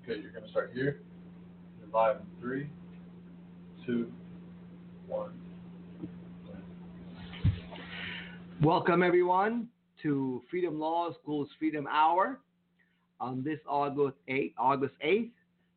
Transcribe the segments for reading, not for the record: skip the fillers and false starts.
Okay, you're going to start here. You're live in three, two, one. Welcome, everyone, to Freedom Law School's Freedom Hour on this August 8th,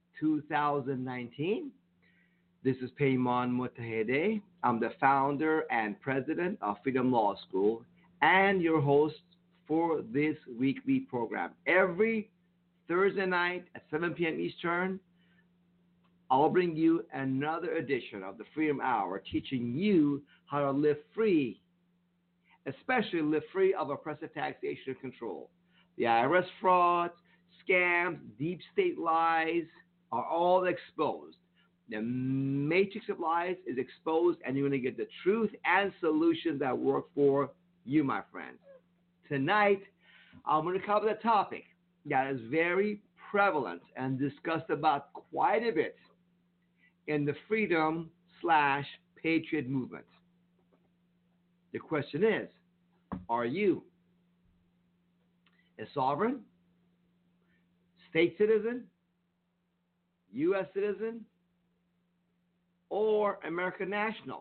2019. This is Payman Mutahede. I'm the founder and president of Freedom Law School and your host for this weekly program. Every Thursday night at 7 p.m. Eastern, I'll bring you another edition of the Freedom Hour, teaching you how to live free, especially live free of oppressive taxation and control. The IRS frauds, scams, deep state lies are all exposed. The matrix of lies is exposed, and you're going to get the truth and solutions that work for you, my friends. Tonight, I'm going to cover the topic that is very prevalent and discussed about quite a bit in the freedom/patriot movement. The question is, are you a sovereign, state citizen, U.S. citizen, or American national?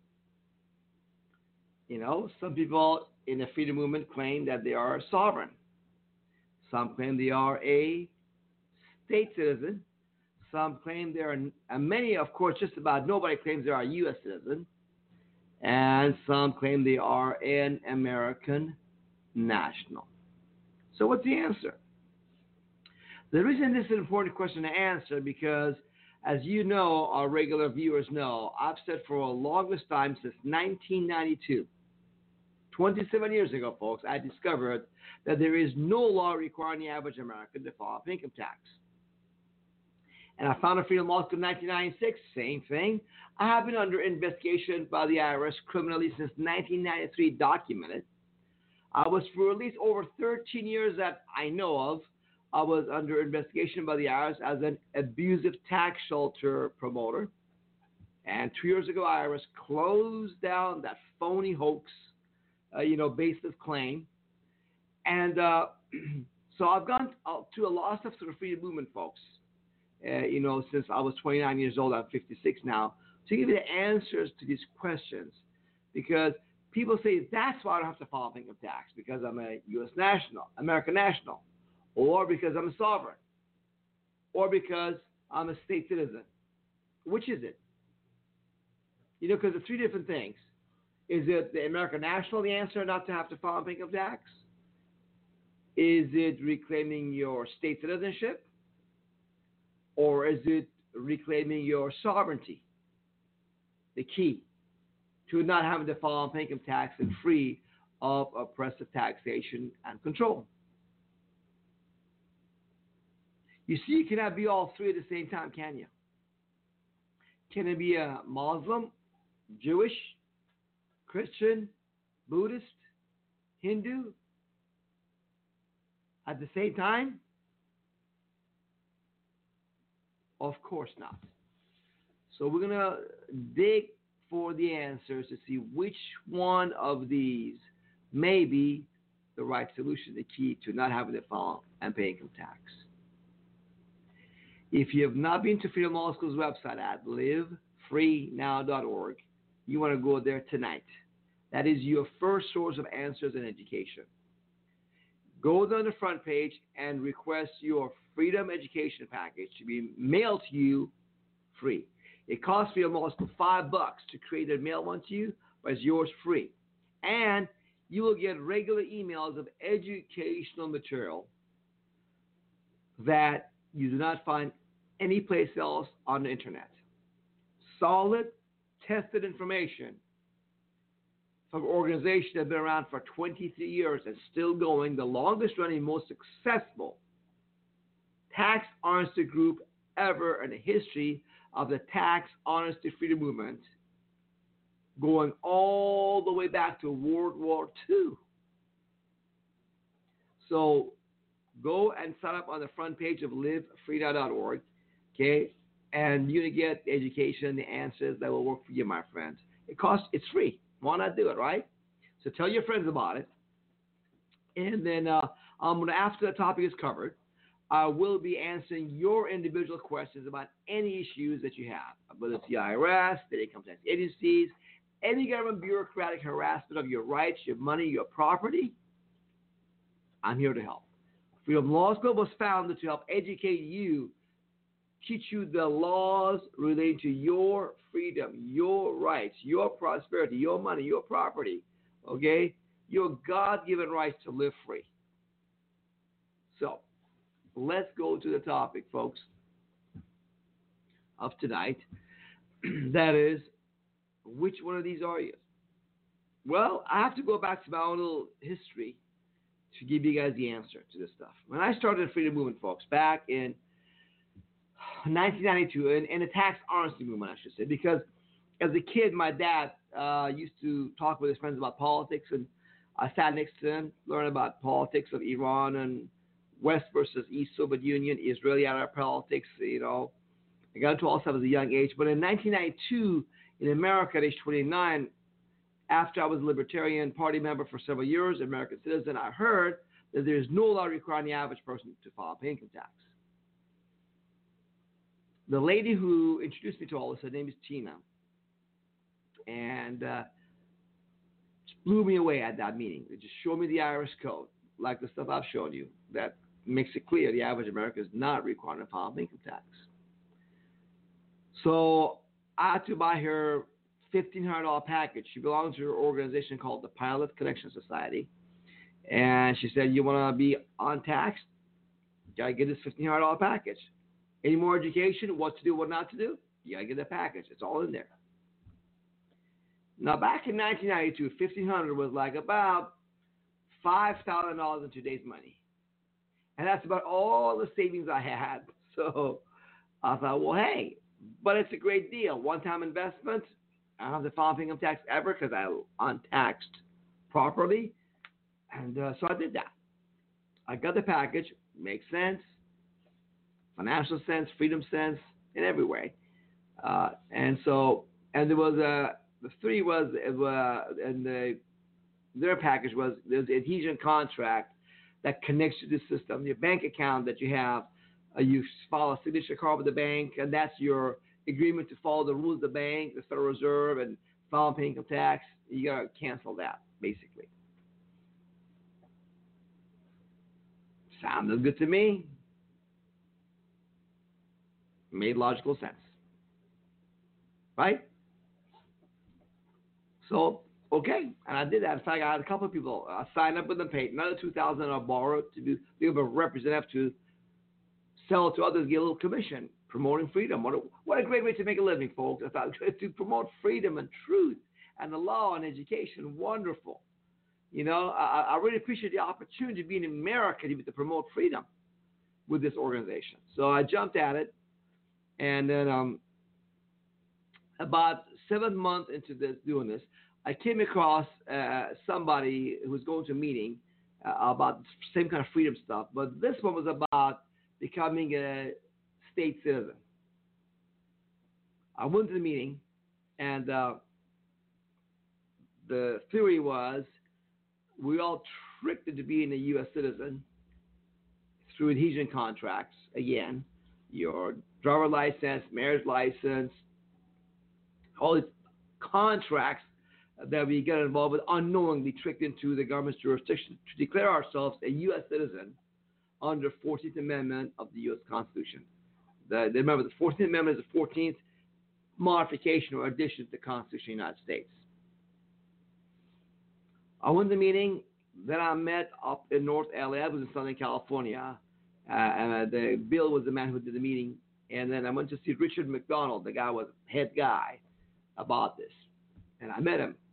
You know, some people in the freedom movement claim that they are sovereign. Some claim they are a state citizen. Some claim they are, and many, of course, just about nobody claims they are a U.S. citizen. And some claim they are an American national. So what's the answer? The reason this is an important question to answer because, as you know, our regular viewers know, I've said for the longest time since 1992, 27 years ago, folks, I discovered that there is no law requiring the average American to file income tax. And I found a Freedom Law School in 1996, same thing. I have been under investigation by the IRS criminally since 1993, documented. I was for at least over 13 years that I know of, I was under investigation by the IRS as an abusive tax shelter promoter. And 2 years ago, IRS closed down that phony hoax, baseless claim. And so I've gone to a lot of stuff to the freedom movement, folks. Since I was 29 years old, I'm 56 now, to give you the answers to these questions. Because people say that's why I don't have to file income tax, because I'm a U.S. national, American national, or because I'm a sovereign, or because I'm a state citizen. Which is it? Because the three different things. Is it the American national, the answer, not to have to file income tax? Is it reclaiming your state citizenship? Or is it reclaiming your sovereignty? The key to not having to file income tax and free of oppressive taxation and control. You see, you cannot be all three at the same time, can you? Can it be a Muslim, Jewish, Christian, Buddhist, Hindu at the same time? Of course not. So we're going to dig for the answers to see which one of these may be the right solution, the key to not having to file and pay income tax. If you have not been to Freedom Law School's website at livefreenow.org, you want to go there tonight. That is your first source of answers and education. Go down the front page and request your Freedom Education Package to be mailed to you free. It costs Freedom Law School $5 to create and mail one to you, but it's yours free. And you will get regular emails of educational material that you do not find anyplace else on the internet. Solid, tested information from organizations that have been around for 23 years and still going, the longest running, most successful tax honesty group ever in the history of the tax honesty freedom movement, going all the way back to World War II. So go and sign up on the front page of livefreenow.org, okay? And you're going to get the education, the answers that will work for you, my friends. It's free. Why not do it, right? So tell your friends about it. And then after the topic is covered, I will be answering your individual questions about any issues that you have, whether it's the IRS, the income tax agencies, any government bureaucratic harassment of your rights, your money, your property. I'm here to help. Freedom Law School was founded to help educate you, teach you the laws relating to your freedom, your rights, your prosperity, your money, your property, okay? Your God-given rights to live free. So, let's go to the topic, folks, of tonight. That is, which one of these are you? Well, I have to go back to my own little history to give you guys the answer to this stuff. When I started the freedom movement, folks, back in 1992, in the tax honesty movement, I should say, because as a kid, my dad used to talk with his friends about politics, and I sat next to him, learned about politics of Iran and West versus East Soviet Union, Israeli Arab politics, you know. I got into all stuff at a young age. But in 1992, in America, at age 29, after I was a Libertarian Party member for several years, American citizen, I heard that there is no law requiring the average person to file pay income tax. The lady who introduced me to all this, her name is Tina, and blew me away at that meeting. It just showed me the IRS code, like the stuff I've shown you, that makes it clear the average American is not required to file income tax. So I had to buy her $1,500 package. She belongs to an organization called the Pilot Connection Society. And she said, you want to be untaxed? You got to get this $1,500 package. Any more education, what to do, what not to do? You got to get the package. It's all in there. Now, back in 1992, $1,500 was like about $5,000 in today's money. And that's about all the savings I had. So I thought, well, hey, but it's a great deal. One-time investment. I don't have to file income tax ever because I untaxed properly. And so I did that. I got the package. Makes sense. Financial sense, freedom sense, in every way. And there was the three was, and their package was, there's an adhesion contract that connects to the system. Your bank account that you have, you file a signature card with the bank, and that's your agreement to follow the rules of the bank, the Federal Reserve, and file and pay income tax. You got to cancel that, basically. Sounded good to me. Made logical sense. Right? So, okay. And I did that. In fact, I had a couple of people sign up with them, paid another $2,000 I borrowed to be able to represent, to sell it to others, get a little commission, promoting freedom. What a great way to make a living, folks. I thought to promote freedom and truth and the law and education. Wonderful. You know, I really appreciate the opportunity to be in America to promote freedom with this organization. So I jumped at it. And then about 7 months into doing this, I came across somebody who was going to a meeting about the same kind of freedom stuff. But this one was about becoming a state citizen. I went to the meeting, and the theory was we all tricked into being a U.S. citizen through adhesion contracts. Again, your driver license, marriage license, all these contracts that we get involved with, unknowingly tricked into the government's jurisdiction to declare ourselves a U.S. citizen under 14th Amendment of the U.S. Constitution. Remember, the 14th Amendment is the 14th modification or addition to the Constitution of the United States. I went to the meeting, then I met up in North LA. I was in Southern California, and Bill was the man who did the meeting. And then I went to see Richard McDonald, the guy was head guy about this. And I met him.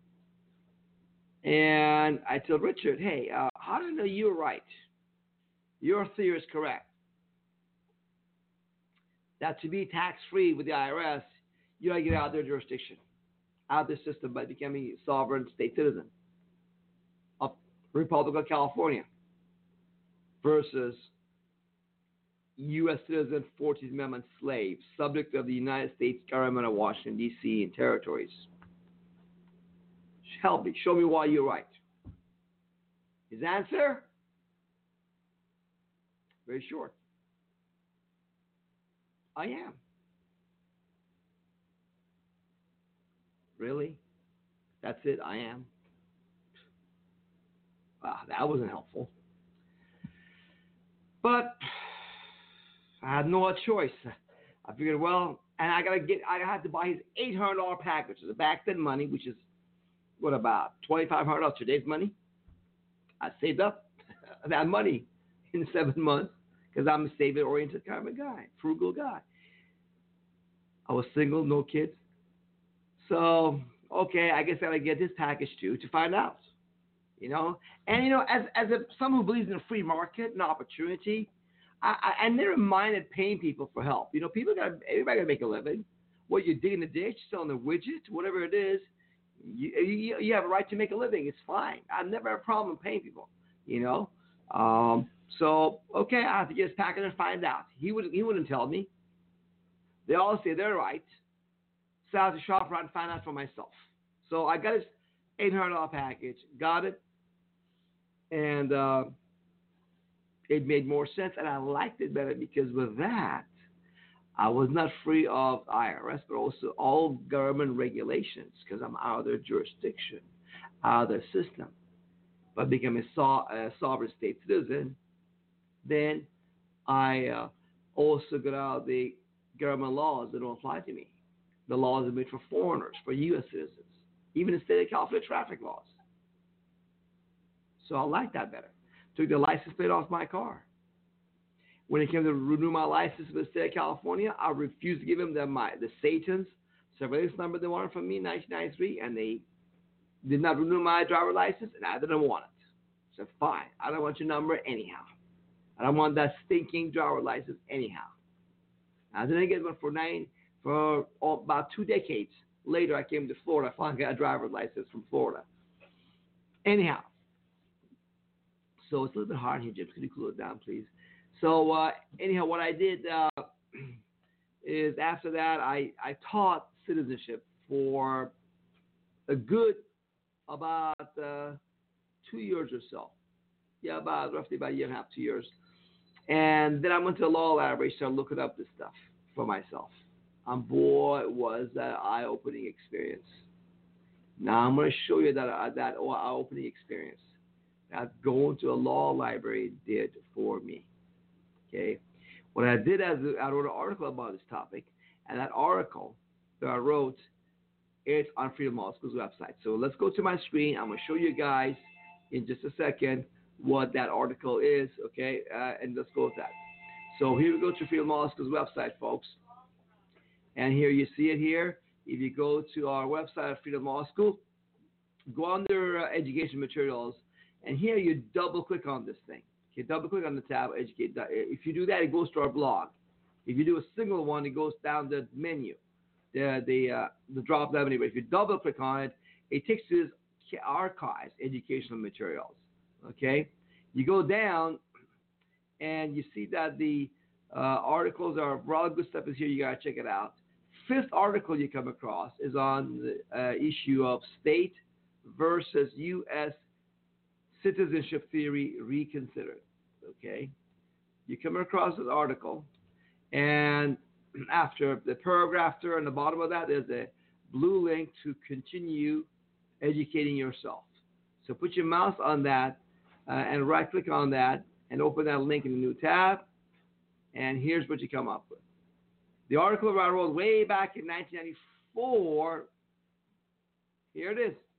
And I told Richard, hey, how do I know you're right? Your theory is correct. That to be tax-free with the IRS, you got to get out of their jurisdiction, out of the system by becoming a sovereign state citizen of Republic of California versus U.S. citizen, 14th Amendment slave, subject of the United States government of Washington, D.C. and territories. Help me. Show me why you're right. His answer? Very short. I am. Really? That's it? I am. Wow, that wasn't helpful. But I had no choice. I figured, well, and I had to buy his $800 package. The back then money, which is what about $2,500 today's money. I saved up that money in 7 months because I'm a saving oriented kind of a guy, frugal guy. I was single, no kids. So, okay, I guess I gotta get this package too to find out, you know. And someone who believes in a free market and opportunity, I never minded paying people for help. You know, everybody gotta make a living. What you dig in the ditch, selling a widget, whatever it is, you have a right to make a living. It's fine. I never had a problem paying people. You know, so okay, I have to get his package and find out. He wouldn't tell me. They all say they're right. So I have to shop around and find out for myself. So I got his $800 package, got it, and it made more sense, and I liked it better because with that, I was not free of IRS, but also all government regulations because I'm out of their jurisdiction, out of their system. But become a sovereign state citizen, then I also got out of the government laws that don't apply to me. The laws are made for foreigners, for U.S. citizens, even the state of California traffic laws. So I like that better. Took the license plate off my car. When it came to renew my license for the state of California, I refused to give them the Satan's surveillance number they wanted from me in 1993, and they did not renew my driver license, and I didn't want it. So fine, I don't want your number anyhow. I don't want that stinking driver license anyhow. I didn't get one for about 2 decades. Later, I came to Florida. I finally got a driver's license from Florida. Anyhow, so it's a little bit hard here, Jim. Could you cool it down, please? So anyhow, what I did is after that, I taught citizenship for a good about 2 years or so. Yeah, roughly about a year and a half, 2 years. And then I went to a law library, started looking up this stuff for myself. And boy, was that eye-opening experience. Now I'm going to show you that eye-opening experience that going to a law library did for me. Okay, what I did is I wrote an article about this topic, and that article that I wrote is on Freedom Law School's website. So let's go to my screen. I'm going to show you guys in just a second what that article is. Okay, and let's go with that. So here we go to Freedom Law School's website, folks. And here you see it here. If you go to our website at Freedom Law School, go under education materials, and here you double click on this thing. Okay, double click on the tab, educate. If you do that, it goes to our blog. If you do a single one, it goes down the menu, the drop down menu. But if you double click on it, it takes you to this archives, educational materials. Okay, you go down, and you see that the articles are all good stuff is here. You gotta check it out. Fifth article you come across is on the issue of state versus U.S. citizenship theory reconsidered. Okay, you come across this article, and after the paragraph there on the bottom of that, there's a blue link to continue educating yourself. So put your mouse on that and right click on that and open that link in a new tab. And here's what you come up with. The article I wrote way back in 1994, here it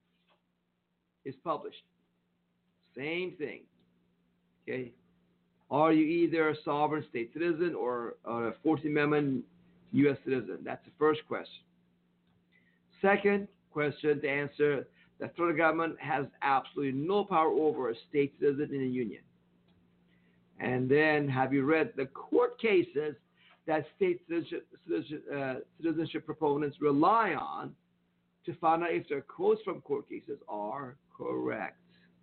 is published. Same thing. Okay. Are you either a sovereign state citizen or a 14th Amendment U.S. citizen? That's the first question. Second question to answer, the federal government has absolutely no power over a state citizen in a union. And then, have you read the court cases that state citizenship proponents rely on to find out if their quotes from court cases are correct?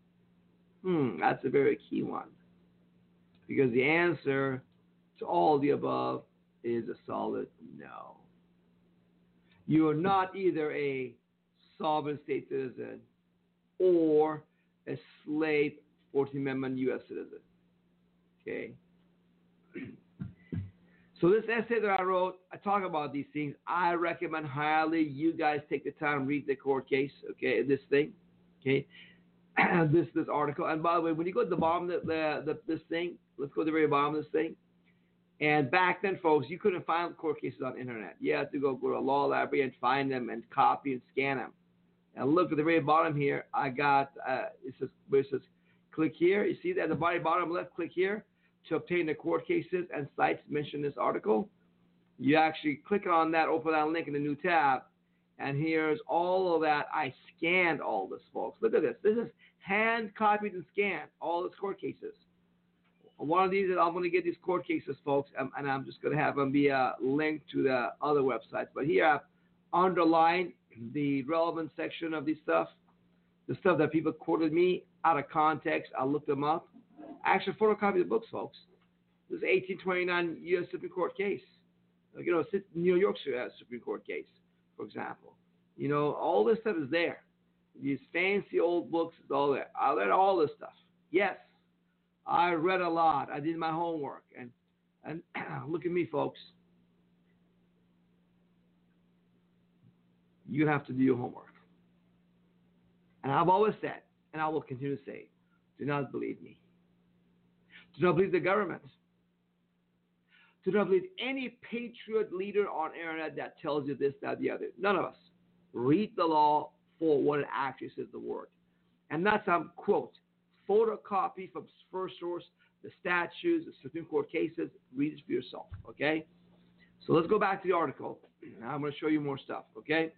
That's a very key one. Because the answer to all the above is a solid no. You are not either a sovereign state citizen or a slave 14th Amendment U.S. citizen. Okay. So this essay that I wrote, I talk about these things. I recommend highly you guys take the time, read the court case, okay, this thing, okay, this article. And by the way, when you go to the bottom of this thing, let's go to the very bottom of this thing. And back then, folks, you couldn't find court cases on the internet. You had to go to a law library and find them and copy and scan them. And look at the very bottom here. I got it says click here. You see that at the very bottom left, click here to obtain the court cases and sites mentioned in this article. You actually click on that, open that link in the new tab, and here's all of that. I scanned all this, folks. Look at this. This is hand copied and scanned, all these court cases. One of these, I'm going to get these court cases, folks, and I'm just going to have them be a link to the other websites. But here I've underlined the relevant section of this stuff, the stuff that people quoted me out of context. I looked them up. I actually photocopied the books, folks. This is 1829 U.S. Supreme Court case. You know, New York Supreme Court case, for example. You know, all this stuff is there. These fancy old books is all there. I read all this stuff. Yes, I read a lot. I did my homework. And look at me, folks. You have to do your homework. And I've always said, and I will continue to say, do not believe me. Do not believe the government. Do not believe any patriot leader on internet that tells you this, that, the other. None of us. Read the law for what it actually says the word. And that's some quote. Photocopy from first source, the statutes, the Supreme Court cases. Read it for yourself, okay? So let's go back to the article. I'm going to show you more stuff, okay?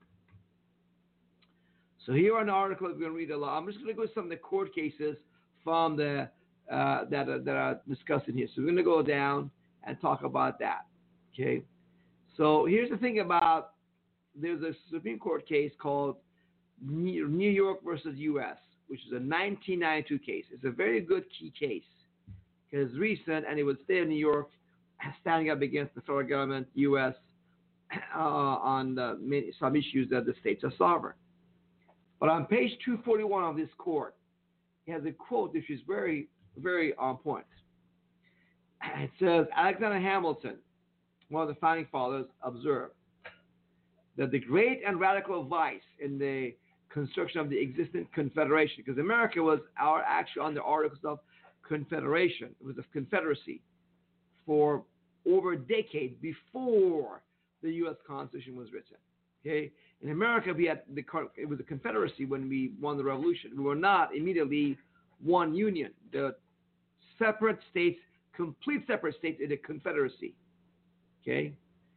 So here on the article, we're going to read a lot. I'm just going to go to some of the court cases from the that are discussed in here. So we're going to go down and talk about that, okay? So here's the thing about, there's a Supreme Court case called New York versus U.S., which is a 1992 case. It's a very good key case because it's recent, and it would stay in New York, standing up against the federal government, U.S., on some issues that the states are sovereign. But on page 241 of this court, it has a quote which is very, very on point. It says, Alexander Hamilton, one of the founding fathers, observed that the great and radical vice in the construction of the existing confederation, because America was actually on the Articles of Confederation. It was a confederacy for over a decade before the U.S. Constitution was written. Okay, in America, it was a confederacy when we won the revolution. We were not immediately one union. The separate states, complete separate states, in a confederacy. Okay,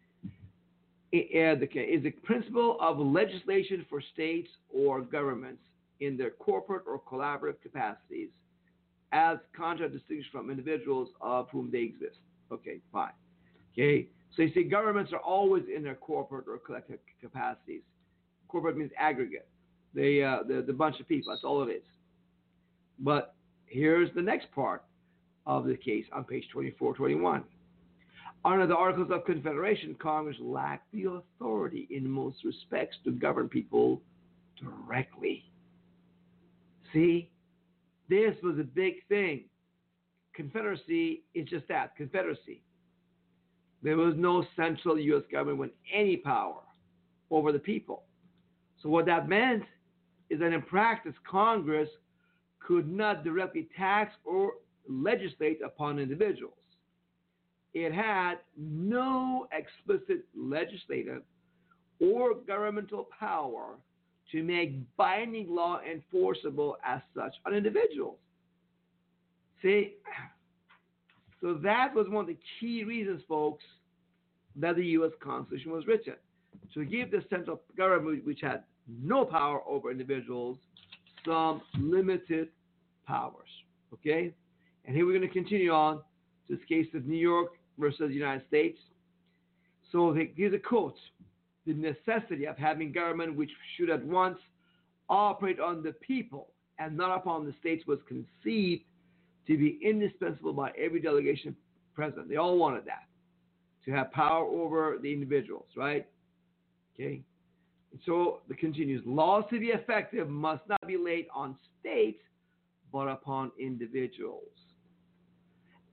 is the principle of legislation for states or governments in their corporate or collaborative capacities, as distinguished from individuals of whom they exist. Okay, fine. Okay, so you see, governments are always in their corporate or collective capacities. Corporate means aggregate. The bunch of people. That's all it is. But here's the next part of the case on page 2421. Under the Articles of Confederation, Congress lacked the authority in most respects to govern people directly. See, this was a big thing. Confederacy is just that, confederacy. There was no central U.S. government with any power over the people. So what that meant is that in practice, Congress could not directly tax or legislate upon individuals. It had no explicit legislative or governmental power to make binding law enforceable as such on individuals. See, so that was one of the key reasons, folks, that the U.S. Constitution was written, to give the central government, which had no power over individuals, some limited powers. Okay? And here we're going to continue on to this case of New York versus the United States. So here's a quote. The necessity of having government which should at once operate on the people and not upon the states was conceived to be indispensable by every delegation present. They all wanted that, to have power over the individuals, right? Okay. And so it continues. Laws to be effective must not be laid on states, but upon individuals.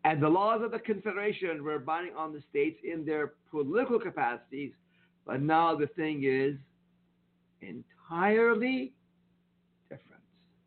And the laws of the Confederation were binding on the states in their political capacities, but now the thing is entirely different.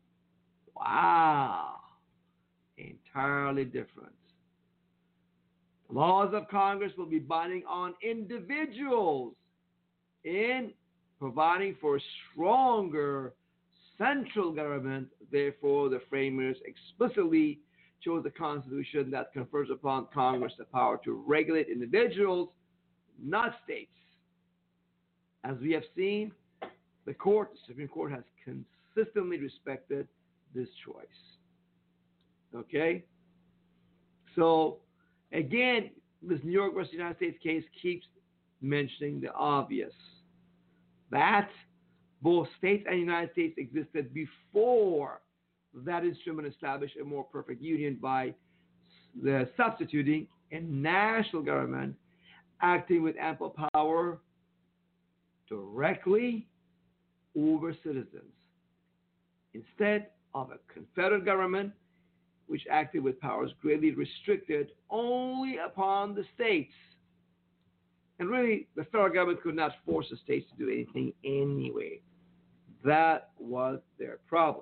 Wow. Entirely different. The laws of Congress will be binding on individuals in providing for a stronger central government. Therefore, the framers explicitly chose a constitution that confers upon Congress the power to regulate individuals, not states. As we have seen, the Supreme Court has consistently respected this choice. Okay? So, again, this New York versus United States case keeps mentioning the obvious. That both states and United States existed before that instrument established a more perfect union by substituting a national government acting with ample power directly over citizens, instead of a confederate government which acted with powers greatly restricted only upon the states. And really, the federal government could not force the states to do anything anyway. That was their problem.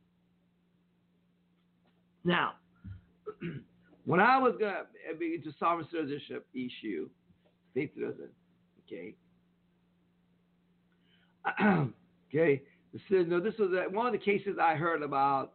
Now, when I was going to be into sovereign citizenship issue, state citizen, okay, okay, this was one of the cases I heard about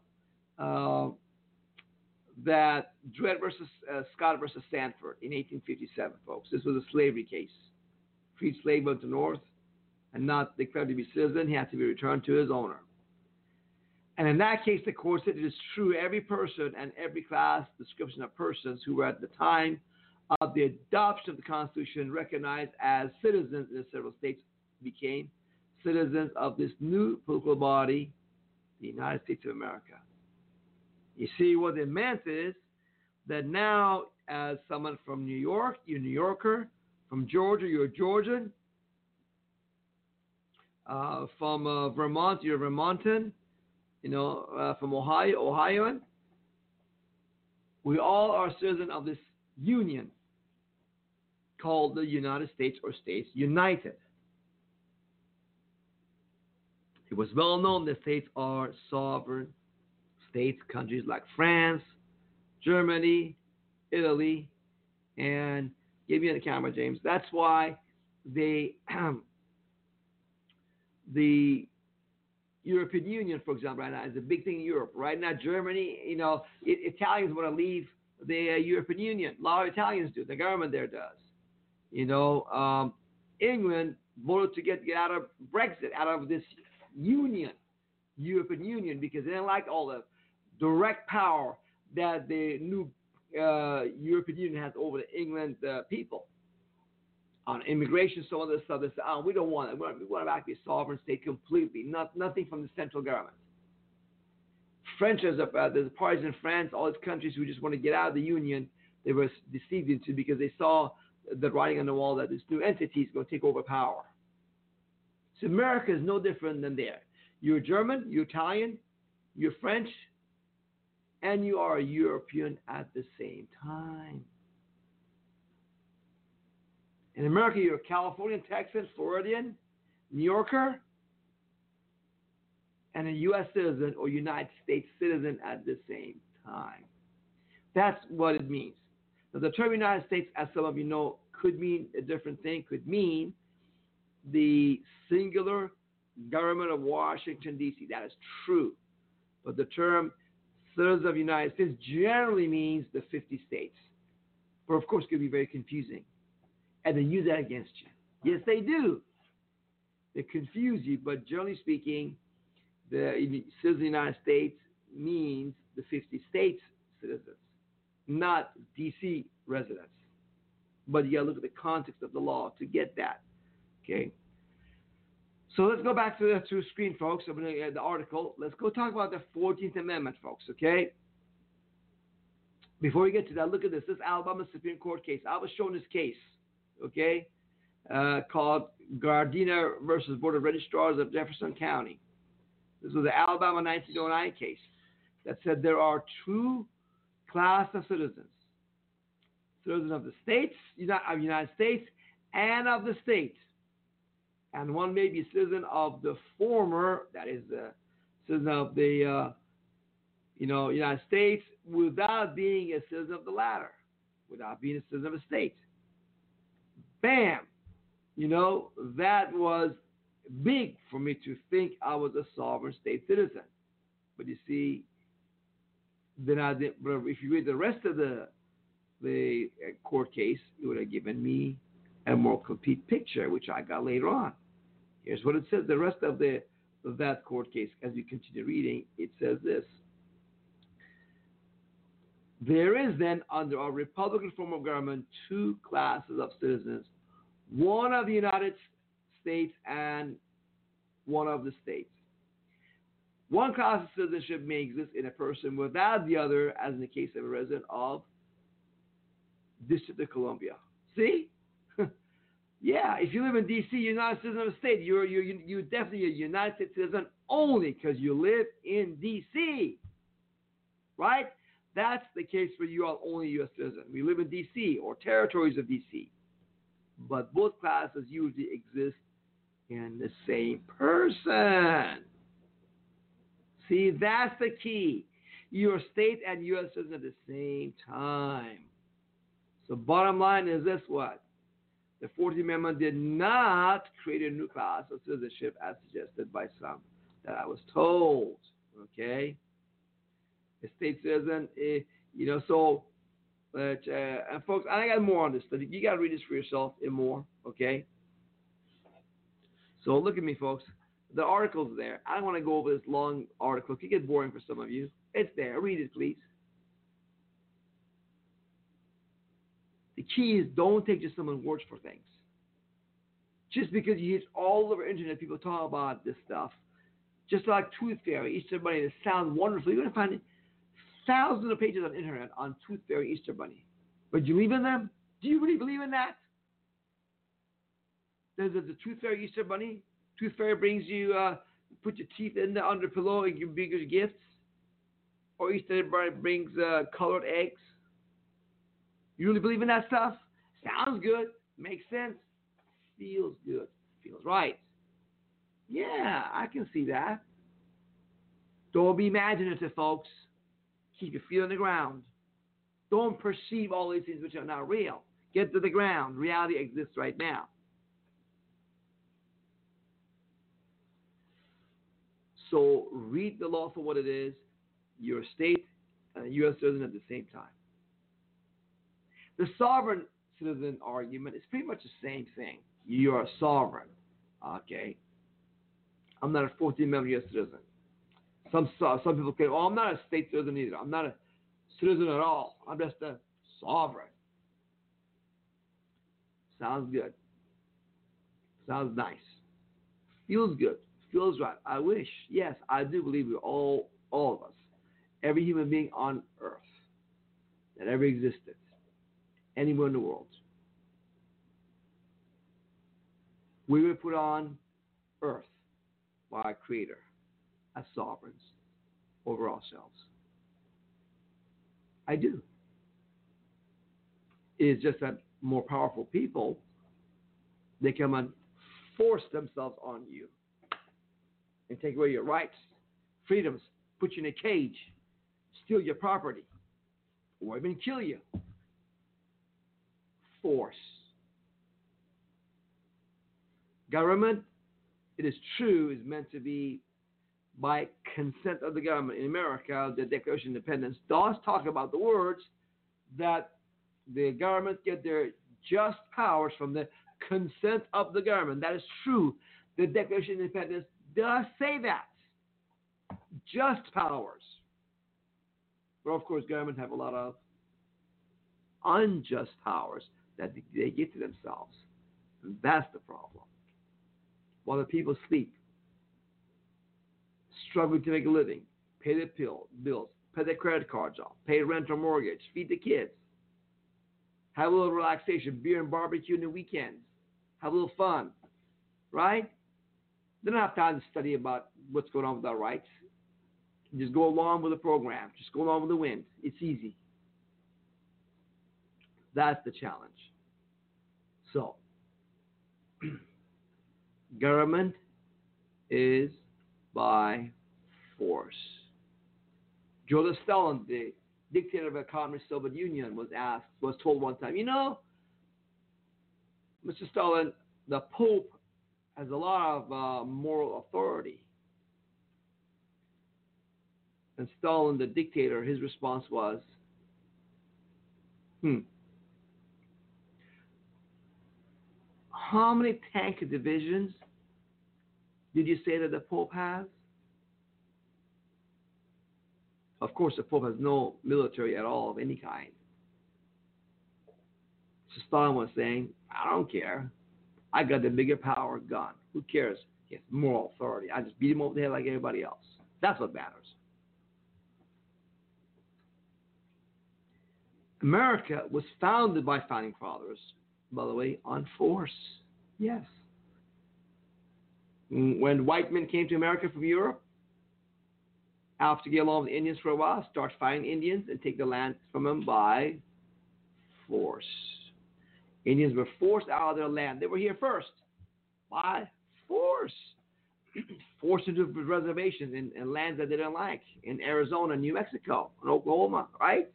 that Dred versus Scott versus Sanford in 1857, folks. This was a slavery case. Freed slave went to North and not declared to be citizen, he had to be returned to his owner. And in that case, the court said it is true every person and every class description of persons who were at the time of the adoption of the Constitution recognized as citizens in the several states became citizens of this new political body, the United States of America. You see, what it meant is that now, as someone from New York, you're a New Yorker. From Georgia, you're a Georgian. From Vermont, you're a Vermontan. From Ohio, Ohioan. We all are citizens of this union called the United States or States United. It was well known that states are sovereign states, countries like France, Germany, Italy, and give me the camera, James. That's why the European Union, for example, right now is a big thing in Europe. Right now, Germany, Italians want to leave the European Union. A lot of Italians do. The government there does. England voted to get out of Brexit, out of this union, European Union, because they didn't like all the direct power that the new European Union has over the England people. On immigration, some other stuff, they say, we don't want it. We want to back a sovereign state completely, nothing from the central government. French, there's parties in France, all these countries who just want to get out of the union, they were deceived into because they saw the writing on the wall that this new entity is going to take over power. So America is no different than there. You're German, you're Italian, you're French, and you are a European at the same time. In America, you're a Californian, Texan, Floridian, New Yorker, and a U.S. citizen or United States citizen at the same time. That's what it means. Now, the term United States, as some of you know, could mean a different thing. Could mean the singular government of Washington, D.C. That is true. But the term citizens of the United States generally means the 50 states. But, of course, it could be very confusing. And they use that against you. Yes, they do. They confuse you, but generally speaking, the citizen of the United States means the 50 states citizens, not D.C. residents. But you got to look at the context of the law to get that. Okay. So let's go back to the screen, folks. I'm going to get the article. Let's go talk about the 14th Amendment, folks. Okay. Before we get to that, look at this. This Alabama Supreme Court case. I was shown this case. Okay, called Gardiner versus Board of Registrars of Jefferson County. This was the Alabama 1909 case that said there are two classes of citizens. citizen of the states, United States, and of the state. And one may be citizen of the former, that is the citizen of the United States, without being a citizen of the latter, without being a citizen of a state. Bam! That was big for me to think I was a sovereign state citizen. But you see, then if you read the rest of the court case, it would have given me a more complete picture, which I got later on. Here's what it says. The rest of that court case, as you continue reading, it says this. There is then, under our Republican form of government, two classes of citizens, one of the United States and one of the states. One class of citizenship may exist in a person without the other, as in the case of a resident of District of Columbia. See? Yeah, if you live in D.C., you're not a citizen of a state. You're definitely a United States citizen only because you live in D.C. Right? That's the case for you all, only U.S. citizen. We live in D.C. or territories of D.C. But both classes usually exist in the same person. See, that's the key. You're state and U.S. citizen at the same time. So bottom line is this what? The 14th Amendment did not create a new class of citizenship as suggested by some that I was told. Okay? A state citizen, and folks, I got more on this study. You got to read this for yourself and more. Okay? So look at me, folks. The article's there. I don't want to go over this long article. It could get boring for some of you. It's there. Read it, please. The key is don't take just someone's words for things. Just because you hit all over internet, people talk about this stuff. Just like Tooth Fairy, Easter Bunny, it sounds wonderful. You're going to find thousands of pages on the internet on Tooth Fairy, Easter Bunny. But do you believe in them? Do you really believe in that? There's the Tooth Fairy, Easter Bunny. Tooth Fairy brings you, put your teeth in the under pillow and give bigger gifts. Or Easter Bunny brings colored eggs. You really believe in that stuff? Sounds good. Makes sense. Feels good. Feels right. Yeah, I can see that. Don't be imaginative, folks. Keep your feet on the ground. Don't perceive all these things which are not real. Get to the ground. Reality exists right now. So read the law for what it is. You're a state and a U.S. citizen at the same time. The sovereign citizen argument is pretty much the same thing. You are a sovereign. Okay? I'm not a 14th Amendment U.S. citizen. Some people say, oh, I'm not a state citizen either. I'm not a citizen at all. I'm just a sovereign. Sounds good. Sounds nice. Feels good. Feels right. I wish. Yes, I do believe we're all of us, every human being on earth that ever existed, anywhere in the world, we were put on earth by our Creator as sovereigns over ourselves. I do. It's just that more powerful people, they come and force themselves on you and take away your rights, freedoms, put you in a cage, steal your property, or even kill you. Force. Government, it is true, is meant to be by consent of the government. In America, the Declaration of Independence does talk about the words that the government get their just powers from the consent of the government. That is true. The Declaration of Independence does say that. Just powers. But of course, governments have a lot of unjust powers that they get to themselves. And that's the problem. While the people sleep, struggling to make a living, pay their bills, pay their credit cards off, pay rent or mortgage, feed the kids, have a little relaxation, beer and barbecue in the weekends, have a little fun, right? They don't have time to study about what's going on with our rights. Just go along with the program. Just go along with the wind. It's easy. That's the challenge. So, government is by force. Joseph Stalin, the dictator of the Communist Soviet Union, was told one time, Mr. Stalin, the Pope has a lot of moral authority. And Stalin, the dictator, his response was, how many tank divisions did you say that the Pope has? Of course, the Pope has no military at all of any kind. So Stalin was saying, I don't care. I got the bigger power gun. Who cares? He has moral authority. I just beat him over the head like everybody else. That's what matters. America was founded by founding fathers, by the way, on force. Yes. When white men came to America from Europe, after get along with the Indians for a while, start fighting Indians and take the land from them by force. Indians were forced out of their land. They were here first by force. Forced into reservations in lands that they didn't like, in Arizona, New Mexico, and Oklahoma, right?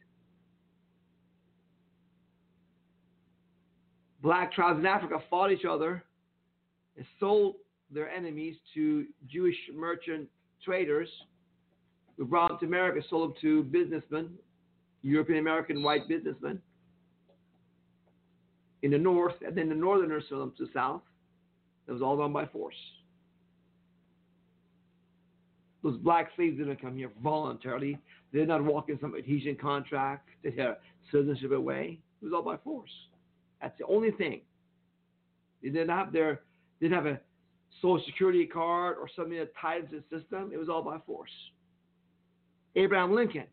Black tribes in Africa fought each other and sold their enemies to Jewish merchant traders who brought them to America, sold them to businessmen, European American white businessmen in the north, and then the northerners sold them to the south. It was all done by force. Those black slaves didn't come here voluntarily. They did not walk in some adhesion contract to their citizenship away. It was all by force. That's the only thing. They didn't have a Social Security card or something that tied into the system. It was all by force. Abraham Lincoln,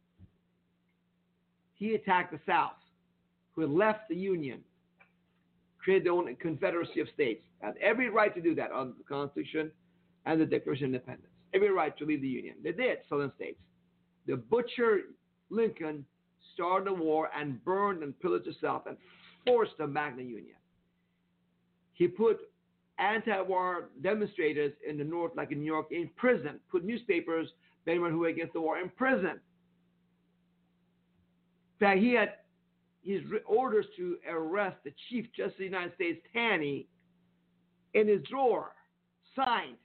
he attacked the South, who had left the Union, created their own confederacy of states. Had every right to do that under the Constitution and the Declaration of Independence. Every right to leave the Union. They did, Southern states. The butcher Lincoln started a war and burned and pillaged the South and forced them back in the Union. He put anti-war demonstrators in the North, like in New York, in prison. Put newspapers, anyone who were against the war, in prison. In fact, he had his orders to arrest the Chief Justice of the United States, Taney, in his drawer, signed.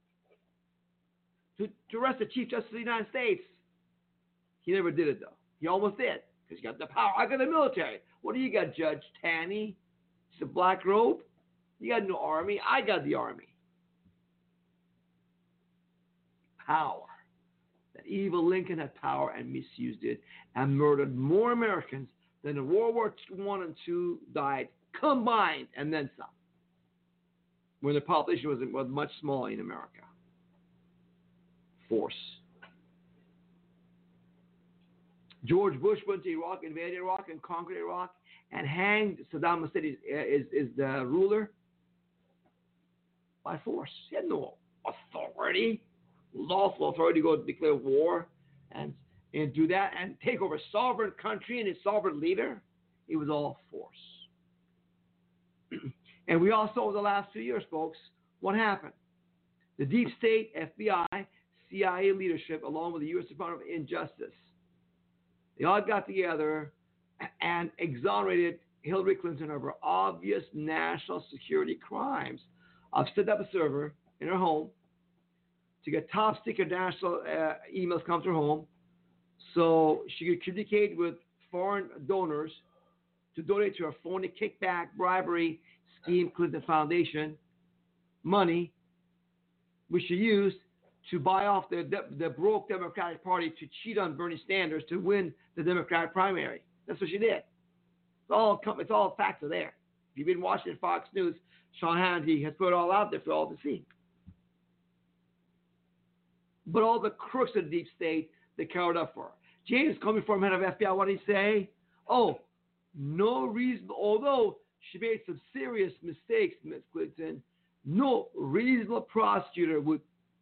To arrest the Chief Justice of the United States. He never did it, though. He almost did, because he got the power. I got the military. What do you got, Judge Taney? It's a black robe? You got no army. I got the army. Power. That evil Lincoln had power and misused it and murdered more Americans than in World War I and II died combined, and then some, when the population was much smaller in America. Force. George Bush went to Iraq, invaded Iraq, and conquered Iraq, and hanged Saddam Hussein is the ruler by force. He had no authority, lawful authority to go declare war and do that and take over a sovereign country and its sovereign leader. It was all force. And we all saw over the last 2 years, folks, what happened. The deep state, FBI, CIA leadership, along with the U.S. Department of Injustice, they all got together and exonerated Hillary Clinton over obvious national security crimes. I've set up a server in her home to get top secret national emails come to her home so she could communicate with foreign donors to donate to her phony kickback bribery scheme, Clinton Foundation, money, which she used to buy off the broke Democratic Party to cheat on Bernie Sanders to win the Democratic primary. That's what she did. It's all facts are there. If you've been watching Fox News, Sean Hannity has put it all out there for all to see. But all the crooks of the deep state, they covered up for her. James Comey, former head of FBI, what did he say? Oh, no reason, although she made some serious mistakes, Ms. Clinton, no reasonable prosecutor would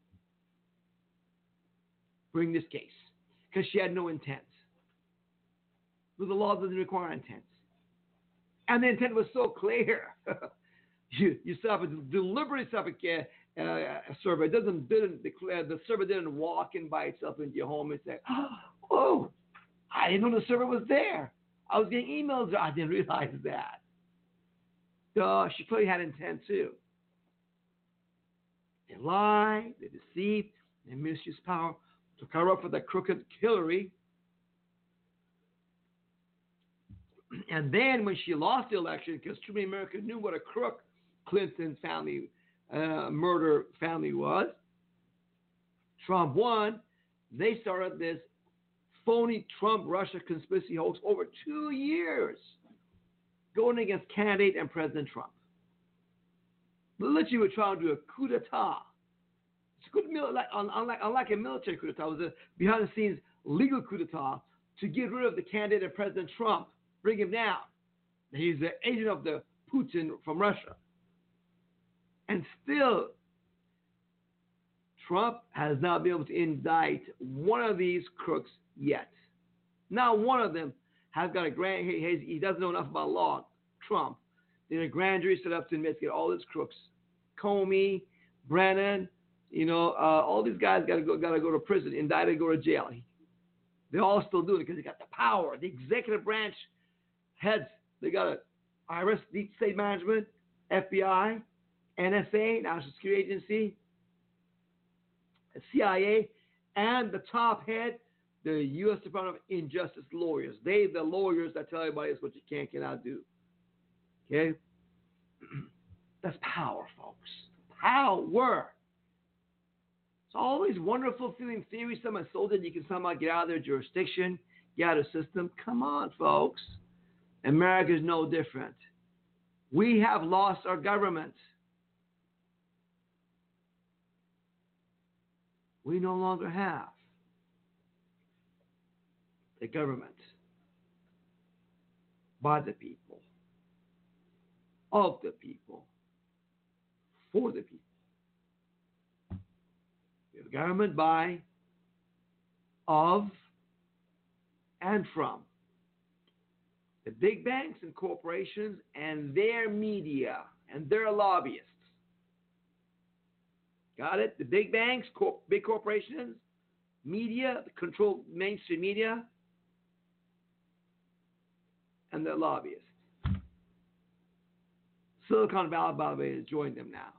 bring this case because she had no intent. But the law doesn't require intent. And the intent was so clear. you set up deliberately set up a server. Didn't declare, the server didn't walk in by itself into your home and say, "Oh, I didn't know the server was there. I was getting emails. I didn't realize that." She clearly had intent too. They lied, they deceived, they misused power to cover up for the crooked Hillary. And then when she lost the election, because too many Americans knew what a crook Clinton family, murder family was, Trump won. They started this phony Trump-Russia conspiracy hoax over 2 years, going against candidate and President Trump. Literally, were trying to do a coup d'etat. Unlike a military coup d'etat, it was a behind-the-scenes legal coup d'etat to get rid of the candidate and President Trump, bring him down. He's the agent of the Putin from Russia. And still, Trump has not been able to indict one of these crooks yet. Not one of them has got a grand. He doesn't know enough about law. Trump. There's a grand jury set up to investigate all these crooks. Comey, Brennan, all these guys got to go to prison, indicted, go to jail. They're all still doing it because they got the power. The executive branch heads, they got IRS, Deep State Management, FBI, NSA, National Security Agency, CIA, and the top head, the U.S. Department of Injustice lawyers. They, the lawyers that tell everybody what you can, cannot do. Okay? That's power, folks. Power. It's always wonderful feeling theory. Someone sold it, you can somehow get out of their jurisdiction, get out of the system. Come on, folks. America is no different. We have lost our government. We no longer have a government by the people, of the people, for the people. We have a government by, of, and from the big banks and corporations and their media and their lobbyists. Got it? The big banks, big corporations, media, the control mainstream media, and their lobbyists. Silicon Valley, by the way, has joined them now.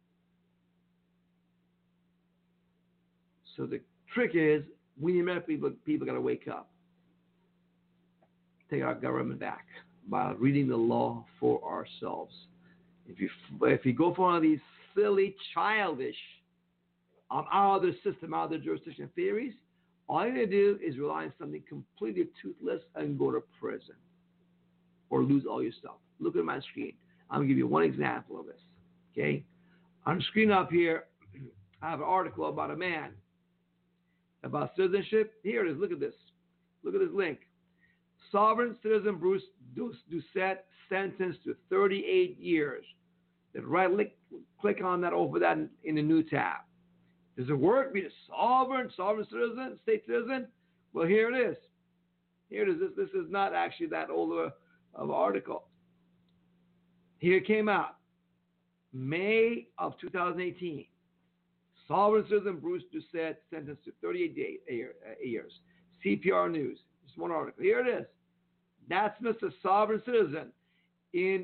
So the trick is, we American people got to wake up. Take our government back by reading the law for ourselves. If you go for one of these silly, childish, out of the system, out of the jurisdiction theories, all you're going to do is rely on something completely toothless and go to prison or lose all your stuff. Look at my screen. I'm going to give you one example of this. Okay? On the screen up here, I have an article about a man, about citizenship. Here it is. Look at this. Look at this link. Sovereign citizen Bruce Doucette sentenced to 38 years. Then click on that over that in the new tab. Does it work? Be a sovereign citizen, state citizen? Well, here it is. Here it is. This is not actually that old of an article. Here it came out. May of 2018. Sovereign citizen Bruce Doucette sentenced to 38 years. CPR News. Just one article. Here it is. That's Mr. Sovereign Citizen in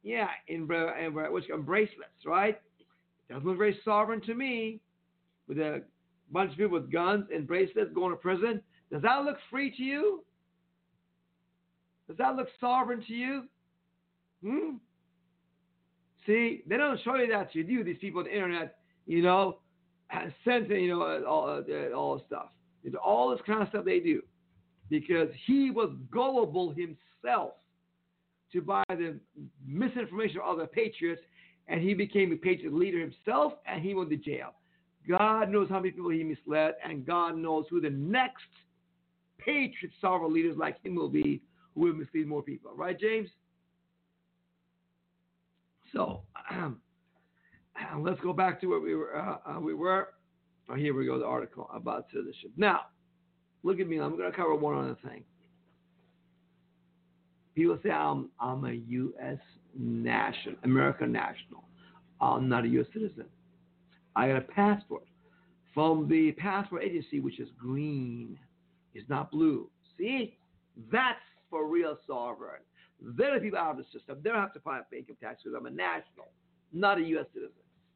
bracelets, right? Doesn't look very sovereign to me. With a bunch of people with guns and bracelets going to prison. Does that look free to you? Does that look sovereign to you? See, they don't show you that to you, these people on the internet, sending, all stuff. All this kind of stuff they do. Because he was gullible himself to buy the misinformation of other patriots, and he became a patriot leader himself, and he went to jail. God knows how many people he misled, and God knows who the next patriot sovereign leaders like him will be, who will mislead more people. Right, James? So, let's go back to where we were. Oh, here we go, the article about citizenship. Now, look at me. I'm going to cover one other thing. People say I'm a U.S. national, American national. I'm not a U.S. citizen. I got a passport from the passport agency, which is green. It's not blue. See, that's for real sovereign. They're the people out of the system. They don't have to pay income tax because I'm a national, not a U.S. citizen.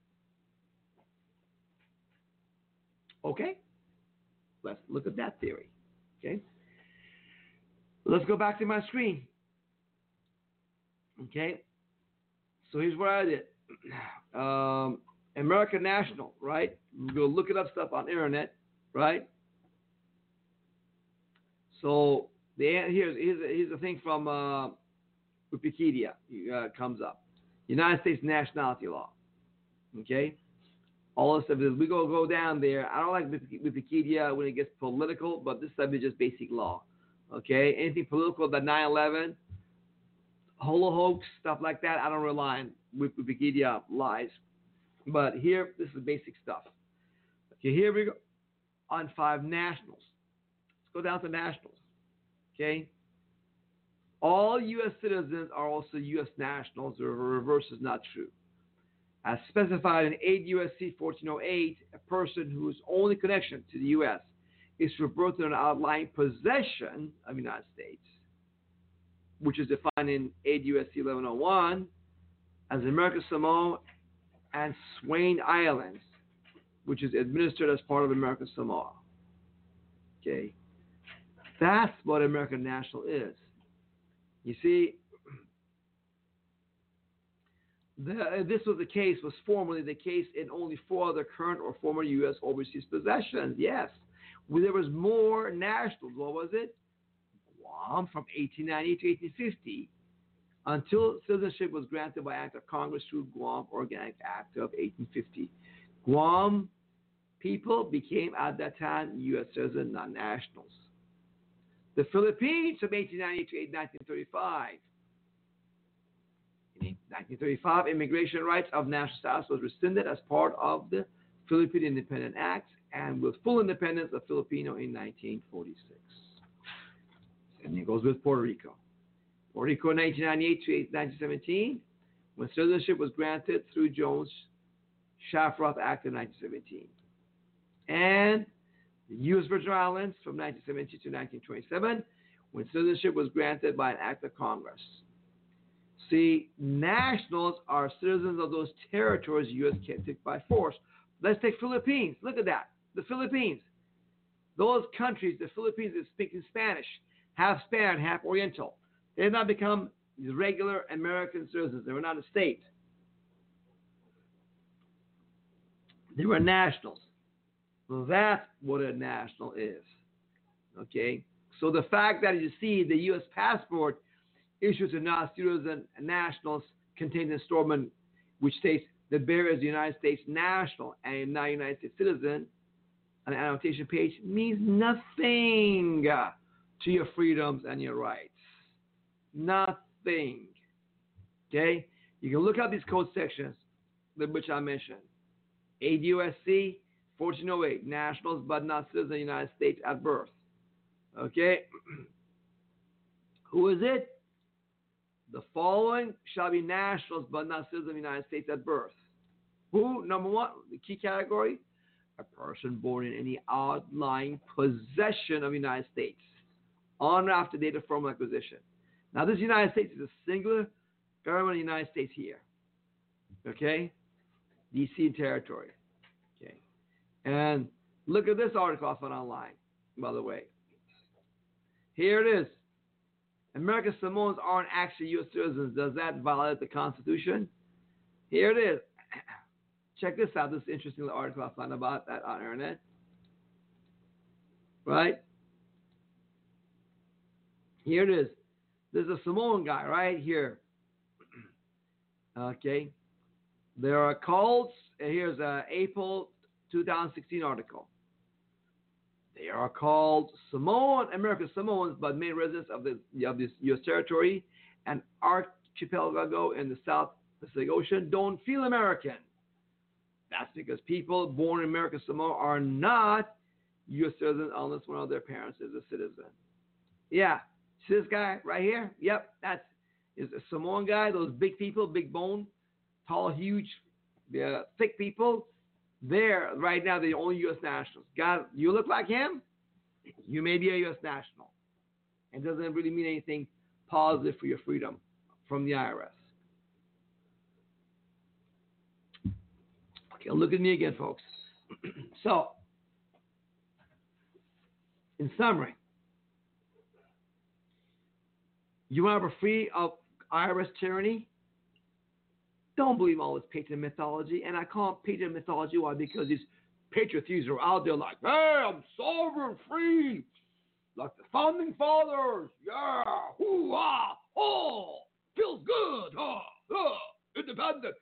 Okay? Let's look at that theory. Okay? Let's go back to my screen. Okay? So here's what I did. American National, right? Go look it up stuff on the internet, right? So here's the thing from Wikipedia comes up. United States nationality law. Okay? All this stuff is we go down there. I don't like Wikipedia when it gets political, but this stuff is just basic law. Okay? Anything political, the 9/11, holocaust, stuff like that, I don't rely on Wikipedia lies. But here, this is basic stuff. Okay, here we go on 5 nationals. Let's go down to nationals. Okay? All U.S. citizens are also U.S. nationals. The reverse is not true. As specified in 8 U.S.C. 1408, a person whose only connection to the U.S. is for birth in an outlying possession of the United States, which is defined in 8 U.S.C. 1101 as American Samoa and Swain Islands, which is administered as part of American Samoa. Okay, that's what American national is. You see, this was formerly the case in only 4 other current or former U.S. overseas possessions. Yes, there was more nationals. What was it? Guam from 1890 to 1850, until citizenship was granted by Act of Congress through Guam Organic Act of 1850. Guam people became at that time U.S. citizens, not nationals. The Philippines from 1890 to 1935. In 1935, immigration rights of national status was rescinded as part of the Philippine Independent Act and with full independence of Filipino in 1946. And it goes with Puerto Rico. Puerto Rico in 1998 to 1917, when citizenship was granted through Jones-Shafroth Act of 1917. And the U.S. Virgin Islands from 1917 to 1927, when citizenship was granted by an act of Congress. See, nationals are citizens of those territories the U.S. can't take by force. Let's take Philippines. Look at that. The Philippines. Those countries, the Philippines is speaking Spanish, half Spanish, half Oriental. They have not become regular American citizens. They were not a state. They were nationals. Well, that's what a national is. Okay? So the fact that you see the U.S. passport issued to non-citizen nationals contains an instrument which states that Bear is a United States national and not a United States citizen on the annotation page means nothing to your freedoms and your rights. Nothing. Okay? You can look up these code sections which I mentioned. 8 U.S.C. 1408, nationals but not citizens of the United States at birth. Okay? Who is it? The following shall be nationals but not citizens of the United States at birth. Who? Number 1, the key category, a person born in any outlying possession of the United States on or after date of formal acquisition. Now, this United States is a singular government of the United States here. Okay? D.C. territory. Okay? And look at this article I found online, by the way. Here it is. American Samoans aren't actually U.S. citizens. Does that violate the Constitution? Here it is. Check this out. This interesting article I found about that on the internet. Right? Here it is. There's a Samoan guy right here. Okay. There are called, here's an April 2016 article. They are called American Samoans, but main residents of this U.S. territory and archipelago in the South Pacific Ocean don't feel American. That's because people born in American Samoa are not U.S. citizens unless one of their parents is a citizen. Yeah, See this guy right here? Yep, that's is a Samoan guy. Those big people, big bone, tall, huge, thick people. They're right now the only U.S. nationals. God, you look like him, you may be a U.S. national. It doesn't really mean anything positive for your freedom from the IRS. Okay, look at me again, folks. So, in summary, you want to be free of IRS tyranny? Don't believe all this patriot mythology. And I call it patriot mythology. Why? Because these patriot thieves are out there like, hey, I'm sovereign, free, like the founding fathers. Yeah, hoo, ah, oh, feels good, independent,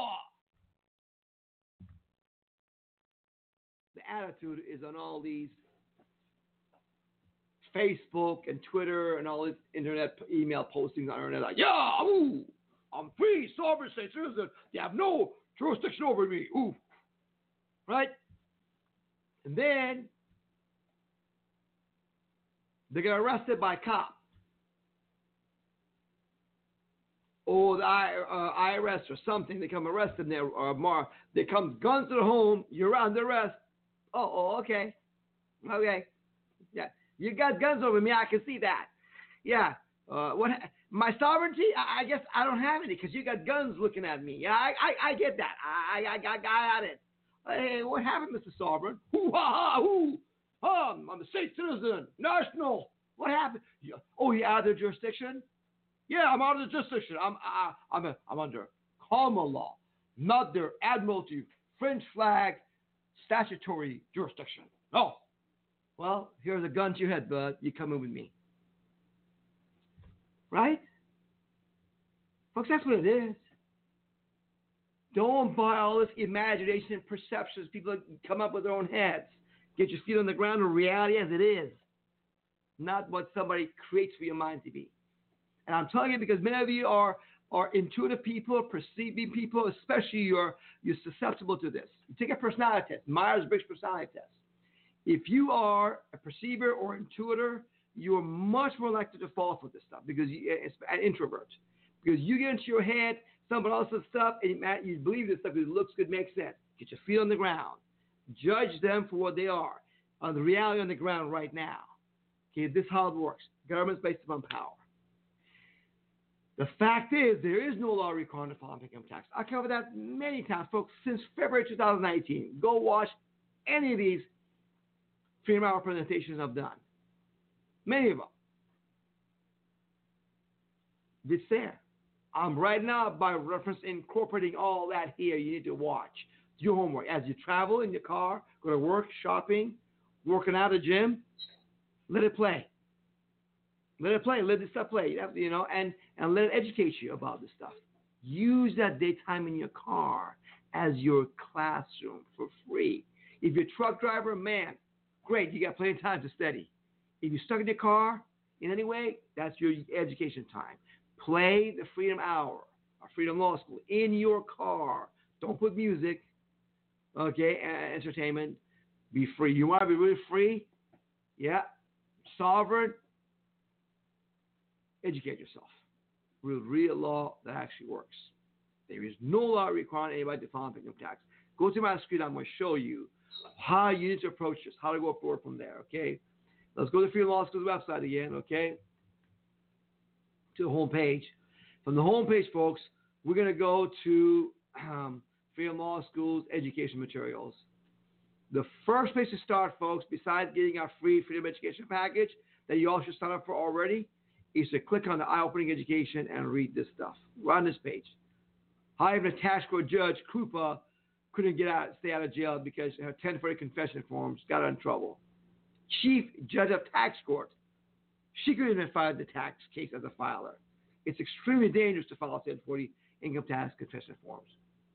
The attitude is on all these Facebook and Twitter and all these internet email postings on the internet like, yeah, ooh, I'm free, sovereign state citizen. They have no jurisdiction over me. Ooh. Right? And then they get arrested by a cop. Or the IRS or something. They come arrested there or they come guns to the home. You're under arrest. Oh, okay. Okay. Yeah. You got guns over me. I can see that. Yeah. What? My sovereignty? I guess I don't have any because you got guns looking at me. Yeah, I get that. I got it. Hey, what happened, Mr. Sovereign? Hoo ha ha hoo. I'm a state citizen, national. What happened? Oh, you out of the jurisdiction? Yeah, I'm out of the jurisdiction. I'm under common law, not their admiralty, French flag, statutory jurisdiction. No. Well, here's a gun to your head, bud. You come in with me. Right? Folks, that's what it is. Don't buy all this imagination and perceptions people come up with their own heads. Get your feet on the ground in reality as it is, not what somebody creates for your mind to be. And I'm telling you because many of you are intuitive people, perceiving people, especially you're susceptible to this. You take a personality test, Myers-Briggs personality test. If you are a perceiver or intuitor, you are much more likely to fall for this stuff because it's an introvert. Because you get into your head somebody else's stuff and you believe this stuff because it looks good, makes sense. Get your feet on the ground. Judge them for what they are. The reality on the ground right now. Okay, this is how it works. Government's based upon power. The fact is, there is no law requiring to file income tax. I covered that many times, folks, since February 2019. Go watch any of these Freedom Hour presentations I've done. Many of them. It's there. I'm right now, by reference, incorporating all that here. You need to watch. Do your homework. As you travel in your car, go to work, shopping, working out at the gym, let it play. Let it play. Let this stuff play. You know, and let it educate you about this stuff. Use that daytime in your car as your classroom for free. If you're a truck driver, man, great. You got plenty of time to study. If you're stuck in your car in any way, that's your education time. Play the Freedom Hour or Freedom Law School in your car. Don't put music, okay, entertainment. Be free. You want to be really free? Yeah. Sovereign. Educate yourself with real law that actually works. There is no law requiring anybody to file income tax. Go to my screen. I'm going to show you how you need to approach this, how to go forward from there, okay? Let's go to Freedom Law School's website again, okay? To the home page. From the home page, folks, we're going to go to Freedom Law School's education materials. The first place to start, folks, besides getting our free Freedom Education package that you all should sign up for already, is to click on the eye-opening education and read this stuff. Right on this page. How even a tax court judge, Krupa, couldn't stay out of jail because her 1040 confession forms got her in trouble. Chief Judge of Tax Court, she couldn't even file the tax case as a filer. It's extremely dangerous to file 1040 income tax confession forms.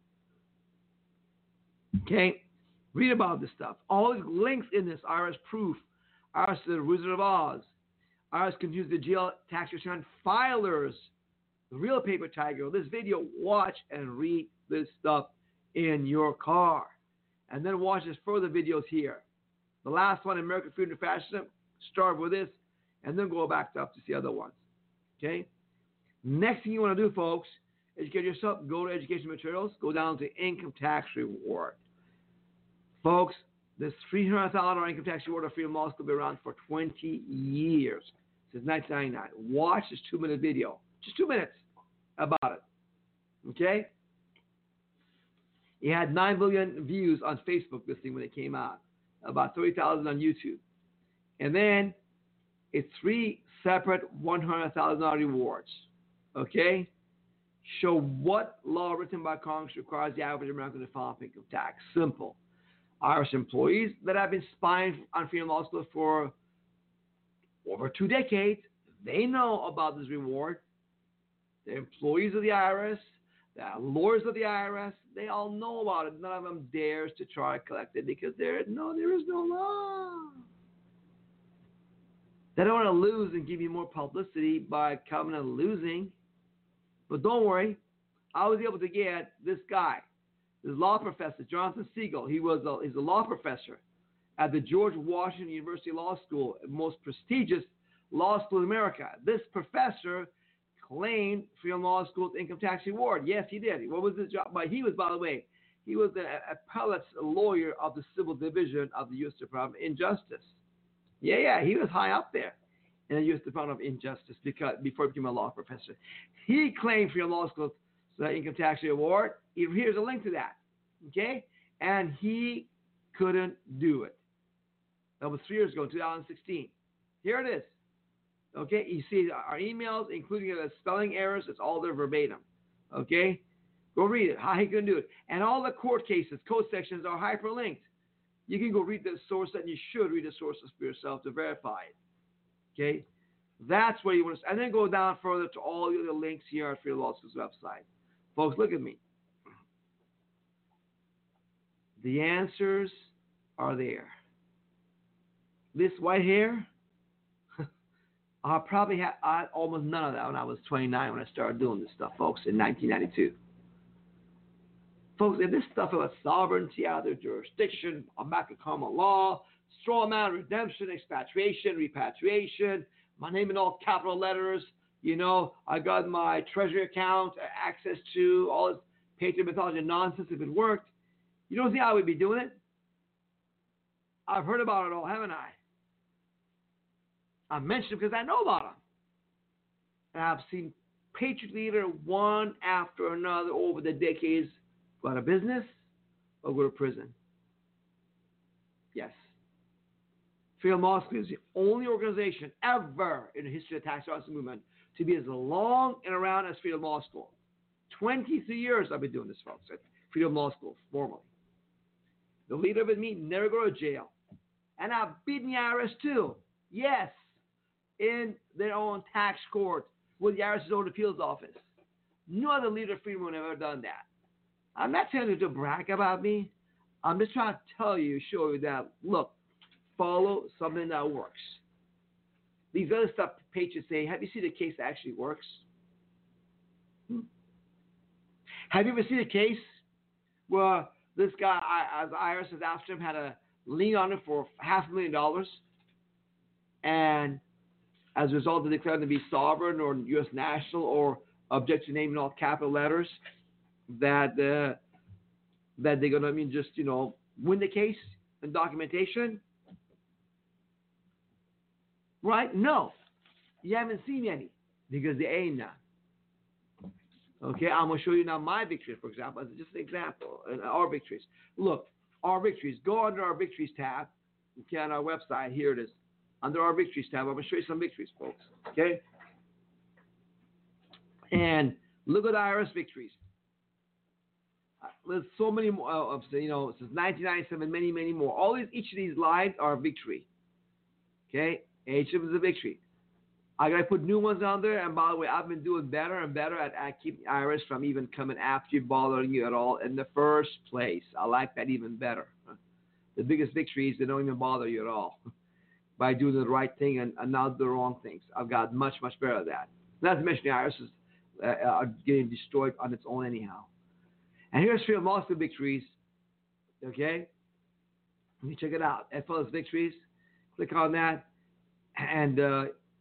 Okay? Read about this stuff. All these links in this, IRS proof, IRS the Wizard of Oz, IRS confused the jail tax return filers, the real paper tiger. This video, watch and read this stuff in your car. And then watch this further videos here. The last one, American Freedom and Fascism, start with this. and then go back up to see other ones. Okay? Next thing you want to do, folks, educate yourself, go to education materials, go down to income tax reward. Folks, this $300,000 income tax reward of Freedom Law School will be around for 20 years, since 1999. Watch this 2-minute video, just 2 minutes about it. Okay? It had 9 billion views on Facebook, this thing, when it came out, about 30,000 on YouTube. And then it's 3 separate $100,000 rewards. Okay? Show what law written by Congress requires the average American to file income tax. Simple. Irish employees that have been spying on Freedom Law School for over 2 decades, they know about this reward. The employees of the IRS, the lawyers of the IRS, they all know about it. None of them dares to try to collect it because there is no law. They don't want to lose and give you more publicity by coming and losing. But don't worry, I was able to get this guy, this law professor, Jonathan Siegel. He's a law professor at the George Washington University Law School, the most prestigious law school in America. This professor claimed Freedom Law School's income tax reward. Yes, he did. What was his job? But he was, by the way, he was the appellate lawyer of the Civil Division of the U.S. Department of Injustice. Yeah, he was high up there in the U.S. Department of Injustice before he became a law professor. He claimed Freedom Law School's income tax reward. Here's a link to that. Okay? And he couldn't do it. That was 3 years ago, 2016. Here it is. Okay? You see our emails, including the spelling errors, it's all there verbatim. Okay? Go read it, how he couldn't do it. And all the court cases, code sections are hyperlinked. You can go read the source, and you should read the sources for yourself to verify it. Okay? That's where you want to, and then go down further to all the other links here at Freedom Law School's website. Folks, look at me. The answers are there. This white hair, I probably had almost none of that when I was 29 when I started doing this stuff, folks, in 1992. Folks, if this stuff about sovereignty, other jurisdiction, I'm back to common law, straw man, redemption, expatriation, repatriation, my name in all capital letters, I got my treasury account, access to all this patriot mythology nonsense. If it worked, you don't think I would be doing it? I've heard about it all, haven't I? I mentioned it because I know about them. And I've seen patriot leader one after another over the decades go out of business or go to prison. Yes. Freedom Law School is the only organization ever in the history of the tax justice movement to be as long and around as Freedom Law School. 23 years I've been doing this, folks, at Freedom Law School, formally. The leader of it, me, never go to jail. And I've beaten the IRS too. Yes, in their own tax court with the IRS's own appeals office. No other leader of Freedom would have ever done that. I'm not telling you to brag about me. I'm just trying to tell you, show you that, look, follow something that works. These other stuff pages say, have you seen a case that actually works? Have you ever seen a case where this guy, as IRS has after him, had a lien on him for $500,000, and as a result they declared him to be sovereign or U.S. national or object to name in all capital letters, that they're going to just win the case and documentation? Right? No. You haven't seen any because there ain't none. Okay, I'm going to show you now my victories, for example, as just an example, and our victories. Look, our victories. Go under our victories tab. Okay, on our website. Here it is. Under our victories tab, I'm going to show you some victories, folks. Okay? And look at IRS victories. There's so many more, since 1997, many, many more. Each of these lines are a victory. Okay? Each of them is a victory. I got to put new ones on there. And by the way, I've been doing better and better at keeping IRS from even coming after you, bothering you at all in the first place. I like that even better. The biggest victory is they don't even bother you at all by doing the right thing and not the wrong things. I've got much, much better at that. Not to mention the IRS is are getting destroyed on its own anyhow. And here's Freedom Law School victories. Okay? Let me check it out. FLS victories. Click on that. And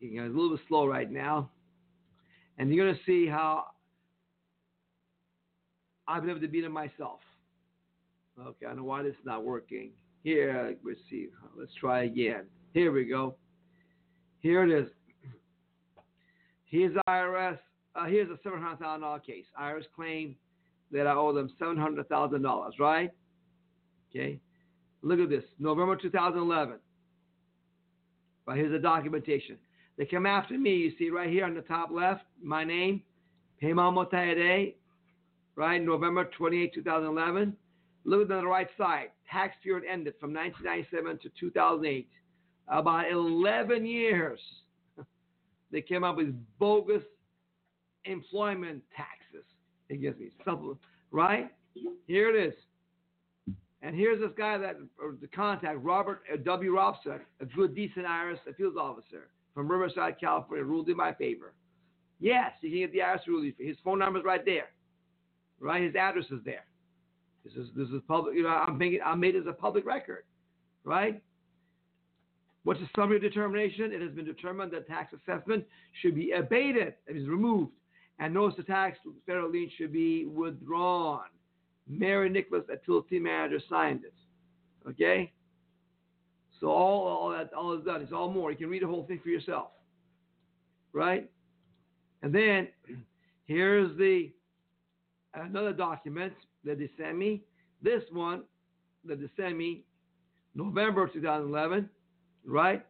it's a little bit slow right now. And you're going to see how I've been able to beat it myself. Okay, I don't know why this is not working. Here, let's see. Let's try again. Here we go. Here it is. Here's IRS. Here's a $700,000 case. IRS claimed that I owe them $700,000, right? Okay. Look at this. November 2011. Right, here's the documentation. They come after me. You see right here on the top left, my name, Payman Motayade, right? November 28, 2011. Look at the right side. Tax period ended from 1997 to 2008. About 11 years. They came up with bogus employment taxes against me. Something, right? Here it is. And here's this guy the contact, Robert W. Robson, a good, decent IRS appeals officer from Riverside, California, ruled in my favor. Yes, you can get the IRS ruling. His phone number's right there. Right? His address is there. This is public. I'm made as a public record. Right? What's the summary determination? It has been determined that tax assessment should be abated. It is removed. And notice the tax federal lien should be withdrawn. Mary Nicholas, appeals team manager, signed it. Okay? So all is done. It's all more. You can read the whole thing for yourself. Right? And then here's another document that they sent me. This one that they sent me, November 2011. Right?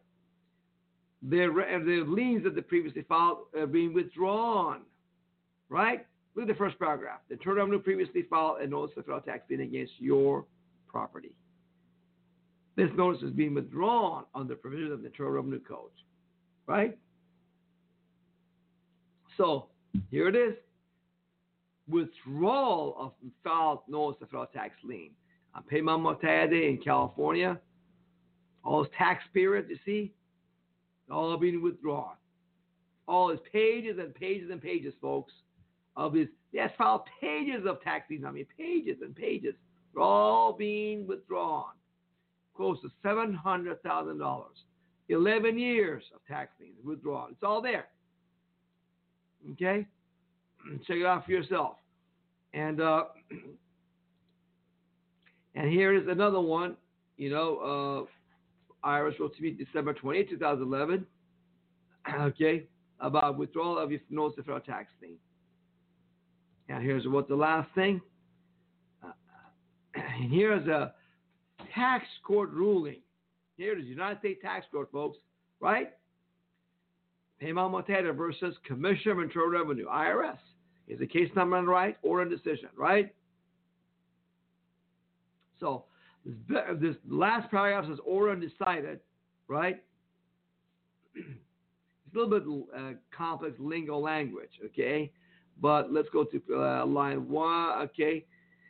The liens that they previously filed are being withdrawn. Right? Look at the first paragraph. The Internal Revenue previously filed a notice of federal tax lien against your property. This notice is being withdrawn under provisions of the Internal Revenue Code. Right? So, here it is. Withdrawal of filed notice of federal tax lien. On Payman Motayade in California. All those tax periods, you see, all being withdrawn. All these pages and pages and pages, folks, of this. Yes, filed pages of tax liens. Pages and pages. They're all being withdrawn. Close to $700,000. 11 years of tax liens withdrawn. It's all there. Okay? Check it out for yourself. And here is another one, IRS wrote to me December 28, 2011, okay, about withdrawal of your notice of federal tax lien. And here's what the last thing. And here's a tax court ruling. Here it is, United States Tax Court, folks, right? Payman Motayade versus Commissioner of Internal Revenue, IRS. Is the case number on the right or a decision, right? So, this last paragraph says order undecided, right? It's a little bit complex lingo language, okay? But let's go to line 1, okay?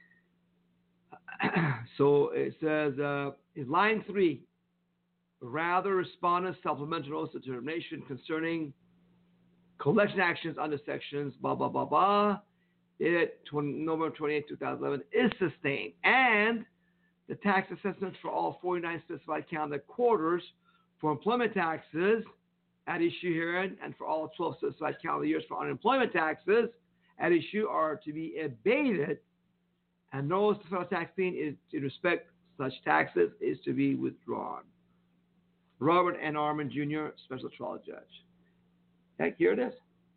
So it says in line 3, rather respondent supplemental notice of determination concerning collection actions under sections blah, blah, blah, blah, dated November 28, 2011 is sustained, and the tax assessments for all 49 specified calendar quarters for employment taxes at issue herein and for all 12 specified calendar years for unemployment taxes at issue are to be abated, and notice of federal tax lien is in respect such taxes is to be withdrawn. Robert N. Arman Jr., Special Trial Judge. Okay, here it is.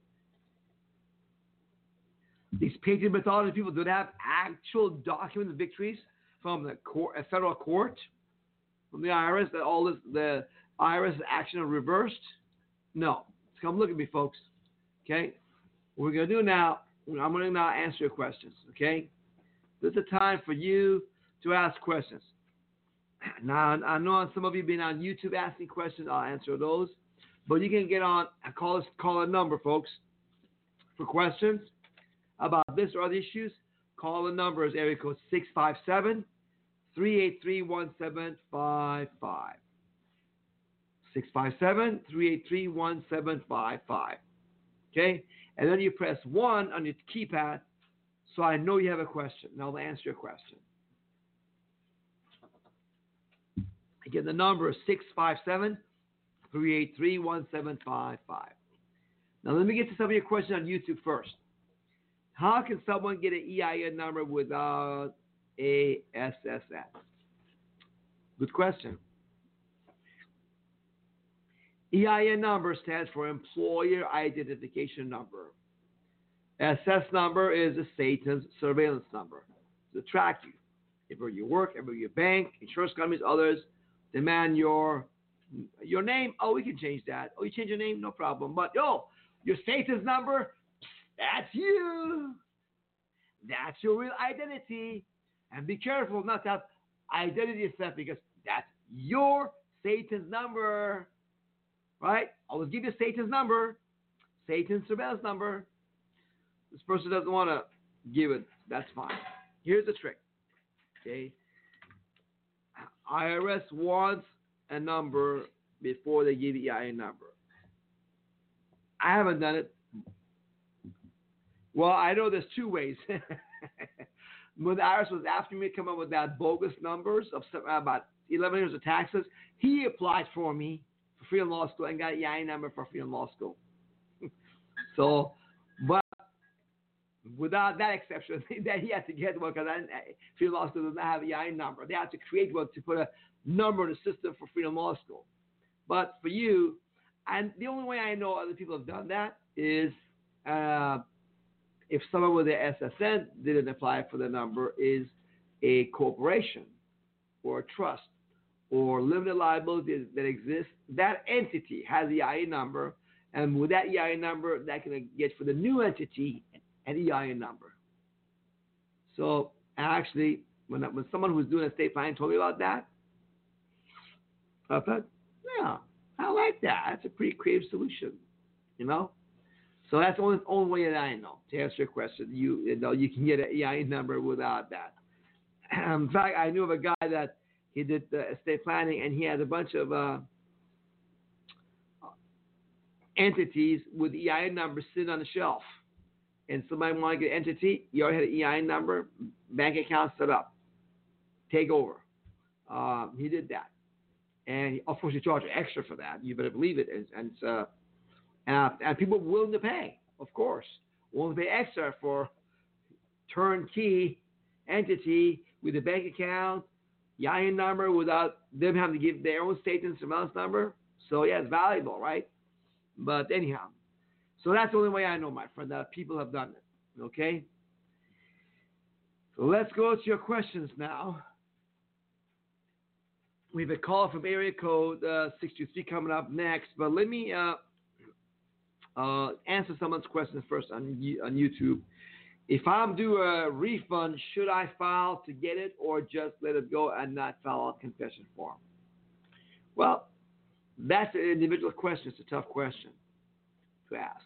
These patent methodology people do have actual documented victories from the court, a federal court, from the IRS, that all this, the IRS action are reversed? No. Come look at me, folks. Okay? What we're going to do now, I'm going to now answer your questions. Okay? This is the time for you to ask questions. Now, I know some of you have been on YouTube asking questions. I'll answer those. But you can get on and call a number, folks, for questions about this or other issues. Call the number is area code 657-383-1755. 657-383-1755. Okay? And then you press 1 on your keypad so I know you have a question. And I'll answer your question. Again, the number is 383-1755. Now, let me get to some of your questions on YouTube first. How can someone get an EIN number without a SSN? Good question. EIN number stands for Employer Identification Number. SS number is the Satan's surveillance number to track you. Everywhere you work, everywhere you bank, insurance companies, others demand your name. Oh, we can change that. Oh, you change your name? No problem. But, your Satan's number, that's you. That's your real identity. And be careful not to have identity theft because that's your Satan's number. Right? Always give you Satan's number, Satan's surveillance number. This person doesn't want to give it. That's fine. Here's the trick. Okay? IRS wants a number before they give you the EIN number. I haven't done it. Well, I know there's two ways. When the IRS was asking me to come up with that bogus numbers of about 11 years of taxes, he applied for me for Freedom Law School and got an EIN number for Freedom Law School. So, but without that exception, that he had to get one because Freedom Law School does not have an EIN number. They had to create one to put a number in the system for Freedom Law School. But for you, and the only way I know other people have done that is if someone with the SSN didn't apply for the number, is a corporation or a trust or limited liability that exists. That entity has the EIN number, and with that EIN number, that can get for the new entity an EIN number. So actually, when someone who was doing estate planning told me about that, I thought, yeah, I like that. That's a pretty creative solution, So that's the only way that I know. To answer your question, you can get an EIN number without that. In fact, I knew of a guy that he did the estate planning, and he had a bunch of entities with EIN numbers sitting on the shelf. And somebody wanted to get an entity, you already had an EIN number, bank account set up, take over. He did that. And of course, you charge extra for that. You better believe it. And people were willing to pay, of course. Willing to pay extra for turnkey entity with a bank account, EIN number without them having to give their own statement surveillance number. So, yeah, it's valuable, right? But anyhow, so that's the only way I know, my friend, that people have done it, okay? So let's go to your questions now. We have a call from area code 623 coming up next, but let me answer someone's questions first on YouTube. If I'm due a refund, should I file to get it or just let it go and not file a confession form? Well, that's an individual question. It's a tough question to ask.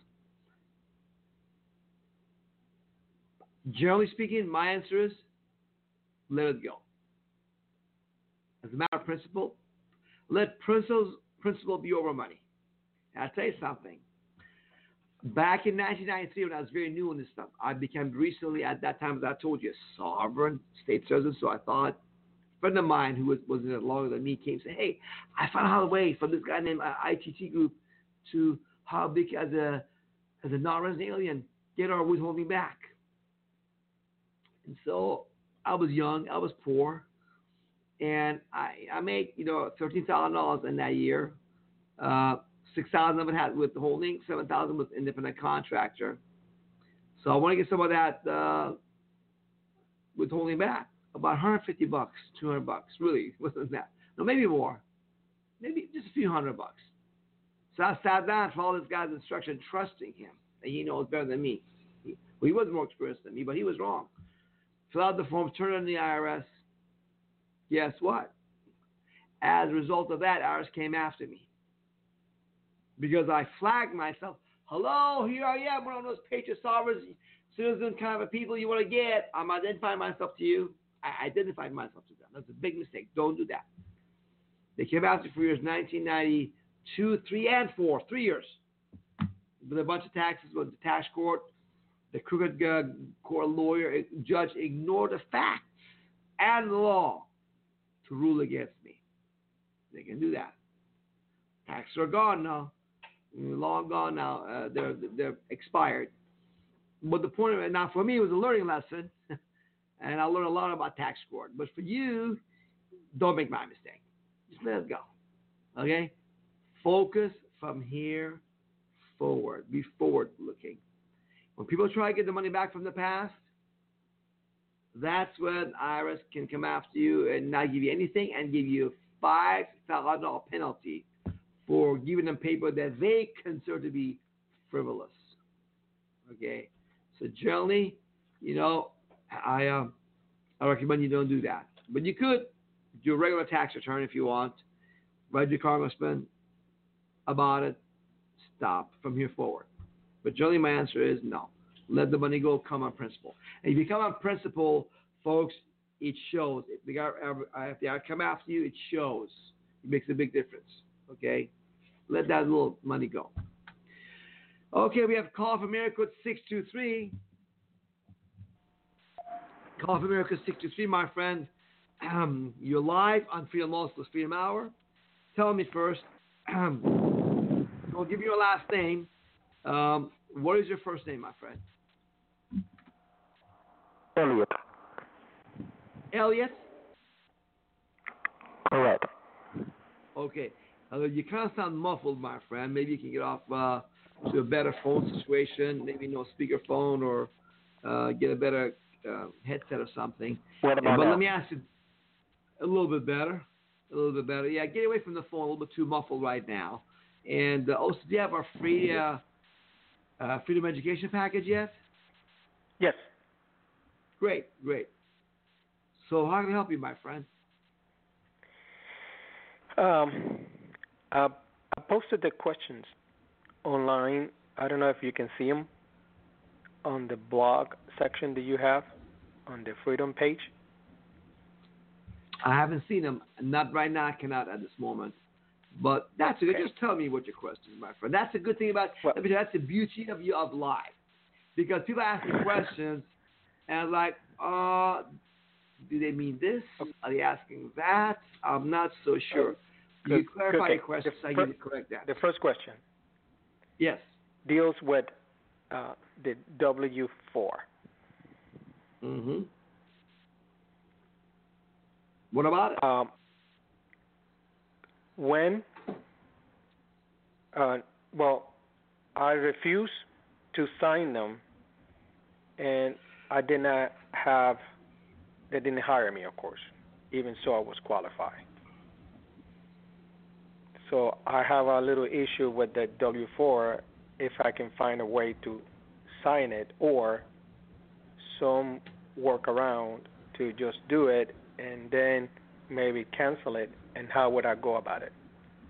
Generally speaking, my answer is let it go. As a matter of principle, let principle be over money. And I'll tell you something. Back in 1993, when I was very new in this stuff, I became recently, at that time, as I told you, a sovereign state citizen. So I thought, a friend of mine who was in it longer than me came and said, hey, I found out a way from this guy named ITT Group to how big as a non-resident alien get our withholding back. And so I was young, I was poor, and I made, $13,000 in that year. 6,000 of it had withholding, 7,000 was independent contractor. So I want to get some of that withholding back, about $150, $200, really, wasn't that? No, maybe more, maybe just a few $100. So I sat down, followed this guy's instruction, trusting him that he knows better than me. He was more experienced than me, but he was wrong. Fill out the form, turn it in the IRS. Guess what? As a result of that, IRS came after me. Because I flagged myself. Hello, here I am, one of those patriot sovereign citizen kind of people you want to get. I'm identifying myself to you. I identified myself to them. That's a big mistake. Don't do that. They came after me for years 1992, 3, and 4. 3 years. With a bunch of taxes, with the tax court. The crooked court lawyer, judge ignored the facts and the law to rule against me. They can do that. Taxes are gone now, long gone now. They're expired. But the point of it now for me it was a learning lesson, and I learned a lot about tax court. But for you, don't make my mistake. Just let it go. Okay? Focus from here forward. Be forward looking. When people try to get the money back from the past, that's when IRS can come after you and not give you anything and give you a $5,000 penalty for giving them paper that they consider to be frivolous. Okay? So generally, I recommend you don't do that. But you could do a regular tax return if you want. Write your congressman about it. Stop from here forward. But generally, my answer is no. Let the money go. Come on principle. And if you come on principle, folks, it shows. If they come after you, it shows. It makes a big difference. Okay? Let that little money go. Okay, we have a call from America 623. Call from America 623, my friend. You're live on Freedom Law School's Freedom Hour. Tell me first. We'll give you your last name. What is your first name, my friend? Elliot. Elliot? Correct. Okay. You kind of sound muffled, my friend. Maybe you can get off to a better phone situation, maybe no speakerphone, or get a better headset or something. What about But now? let me ask you a little bit better. A little bit better. Yeah, get away from the phone. A little bit too muffled right now. And also, do you have our free Freedom Education package yet? Yes. Great. So how can I help you, my friend? I posted the questions online. I don't know if you can see them on the blog section that you have on the Freedom page. I haven't seen them. Not right now. I cannot at this moment. But that's good. Just tell me what your question is, my friend. That's a good thing about. That's the beauty of life, because people ask me questions, and I'm like, do they mean this? Are they asking that? I'm not so sure. You clarify your question so I can correct that. The first question. Yes. Deals with the W-4. Mm-hmm. What about it? When, I refused to sign them, and I did not have, they didn't hire me, of course, even so I was qualified. So I have a little issue with the W-4 if I can find a way to sign it or some workaround to just do it and then maybe cancel it, and how would I go about it?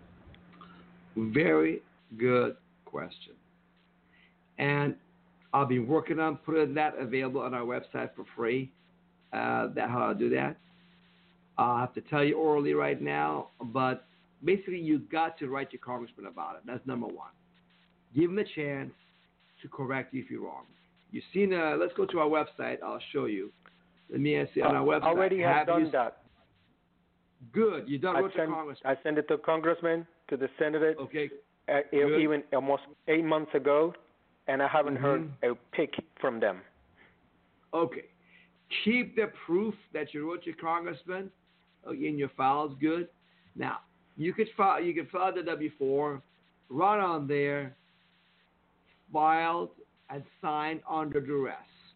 Very good question. And I'll be working on putting that available on our website for free. How I'll do that. I'll have to tell you orally right now, but basically you got to write your congressman about it. That's number one. Give him a chance to correct you if you're wrong. You've seen, let's go to our website. I'll show you. Let me see on our website. I already have done that. Good. You done wrote to Congressman. I sent it to Congressman, to the Senate. Okay. Even almost 8 months ago, and I haven't heard a pick from them. Okay. Keep the proof that you wrote your congressman in your files. Good. Now, you can file the W-4, run on there, filed and signed under duress.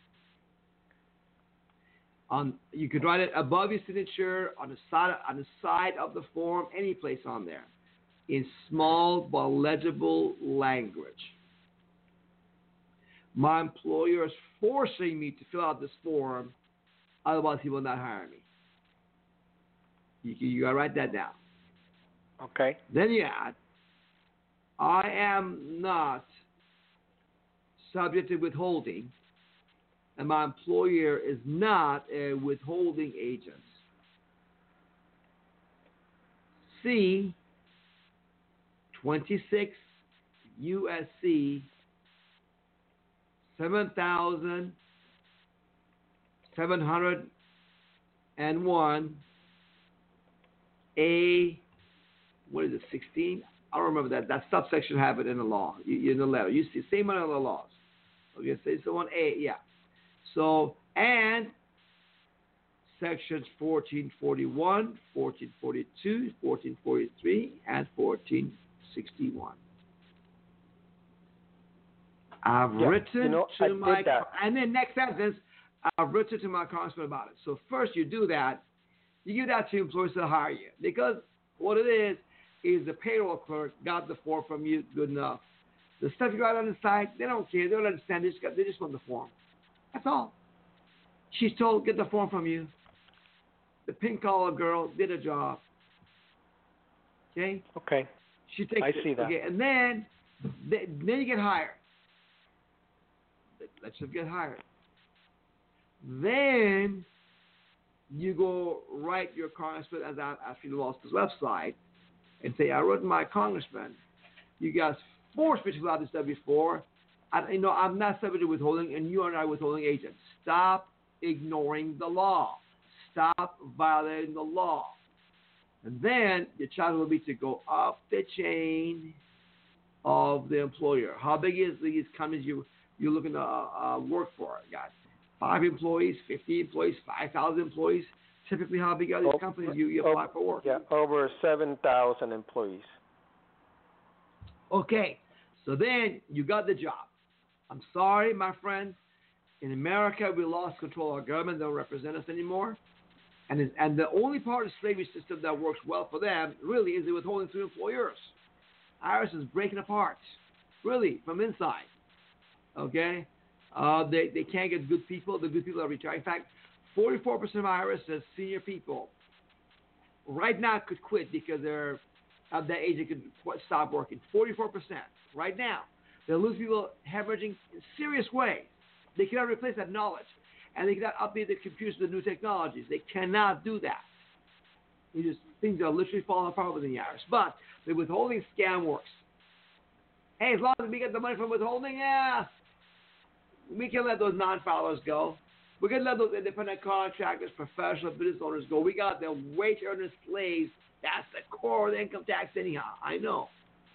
You could write it above your signature, on the side of the form, any place on there, in small but legible language. My employer is forcing me to fill out this form, otherwise he will not hire me. You gotta write that down. Okay. Then you add, I am not subject to withholding, and my employer is not a withholding agent. C, 26 USC 7701 A, what is it, 16? I don't remember that subsection have it in the law, in the letter. You see, same one in the laws. Okay, so it's the one A, yeah. So, and sections 1441, 1442, 1443, and 1461. I've written to my, and then next sentence, I've written to my congressman about it. So first you do that, you give that to employers to hire you. Because what it is the payroll clerk got the form from you, good enough. The stuff you got on the side, they don't care, they don't understand, they just want the form. That's all. She's told, get the form from you. The pink collar girl did a job. Okay? Okay. She takes I see that. Okay, and then you get hired. Let's just get hired. Then you go write your congressman as after you lost his website and say, I wrote my congressman. You guys forced me to fill out this W-4. I'm not subject to withholding, and you are not withholding agents. Stop ignoring the law. Stop violating the law. And then your challenge will be to go up the chain of the employer. How big is these companies you're looking to work for? You got 5 employees, 50 employees, 5,000 employees. Typically, how big are these companies you apply for work? Yeah, over 7,000 employees. Okay, so then you got the job. I'm sorry, my friend. In America, we lost control of our government. They don't represent us anymore. And the only part of the slavery system that works well for them, really, is the withholding through employers. IRS is breaking apart, really, from inside. Okay? They can't get good people. The good people are retiring. In fact, 44% of IRS senior people right now could quit because they're at that age they could stop working. 44% right now. They'll lose people hemorrhaging in serious ways. They cannot replace that knowledge. And they cannot update the computers with new technologies. They cannot do that. Things are literally falling apart within the IRS. But the withholding scam works. Hey, as long as we get the money from withholding, yeah, we can let those non-filers go. We can let those independent contractors, professional business owners go. We got the wage earner slaves. That's the core of the income tax anyhow. I know.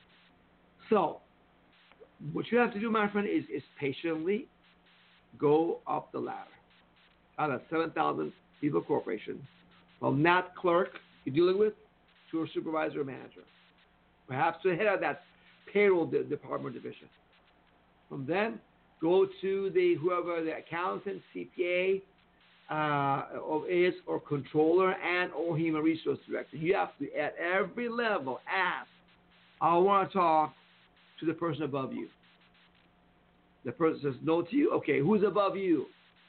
So, what you have to do, my friend, is patiently go up the ladder. Out of 7,000 people corporation, from that clerk you're dealing with to a supervisor or manager, perhaps to the head of that payroll department division. From then, go to whoever the accountant, CPA is, or controller, and or human resource director. You have to, at every level, ask, I want to talk to the person above you. The person says no to you. Okay, who's above you?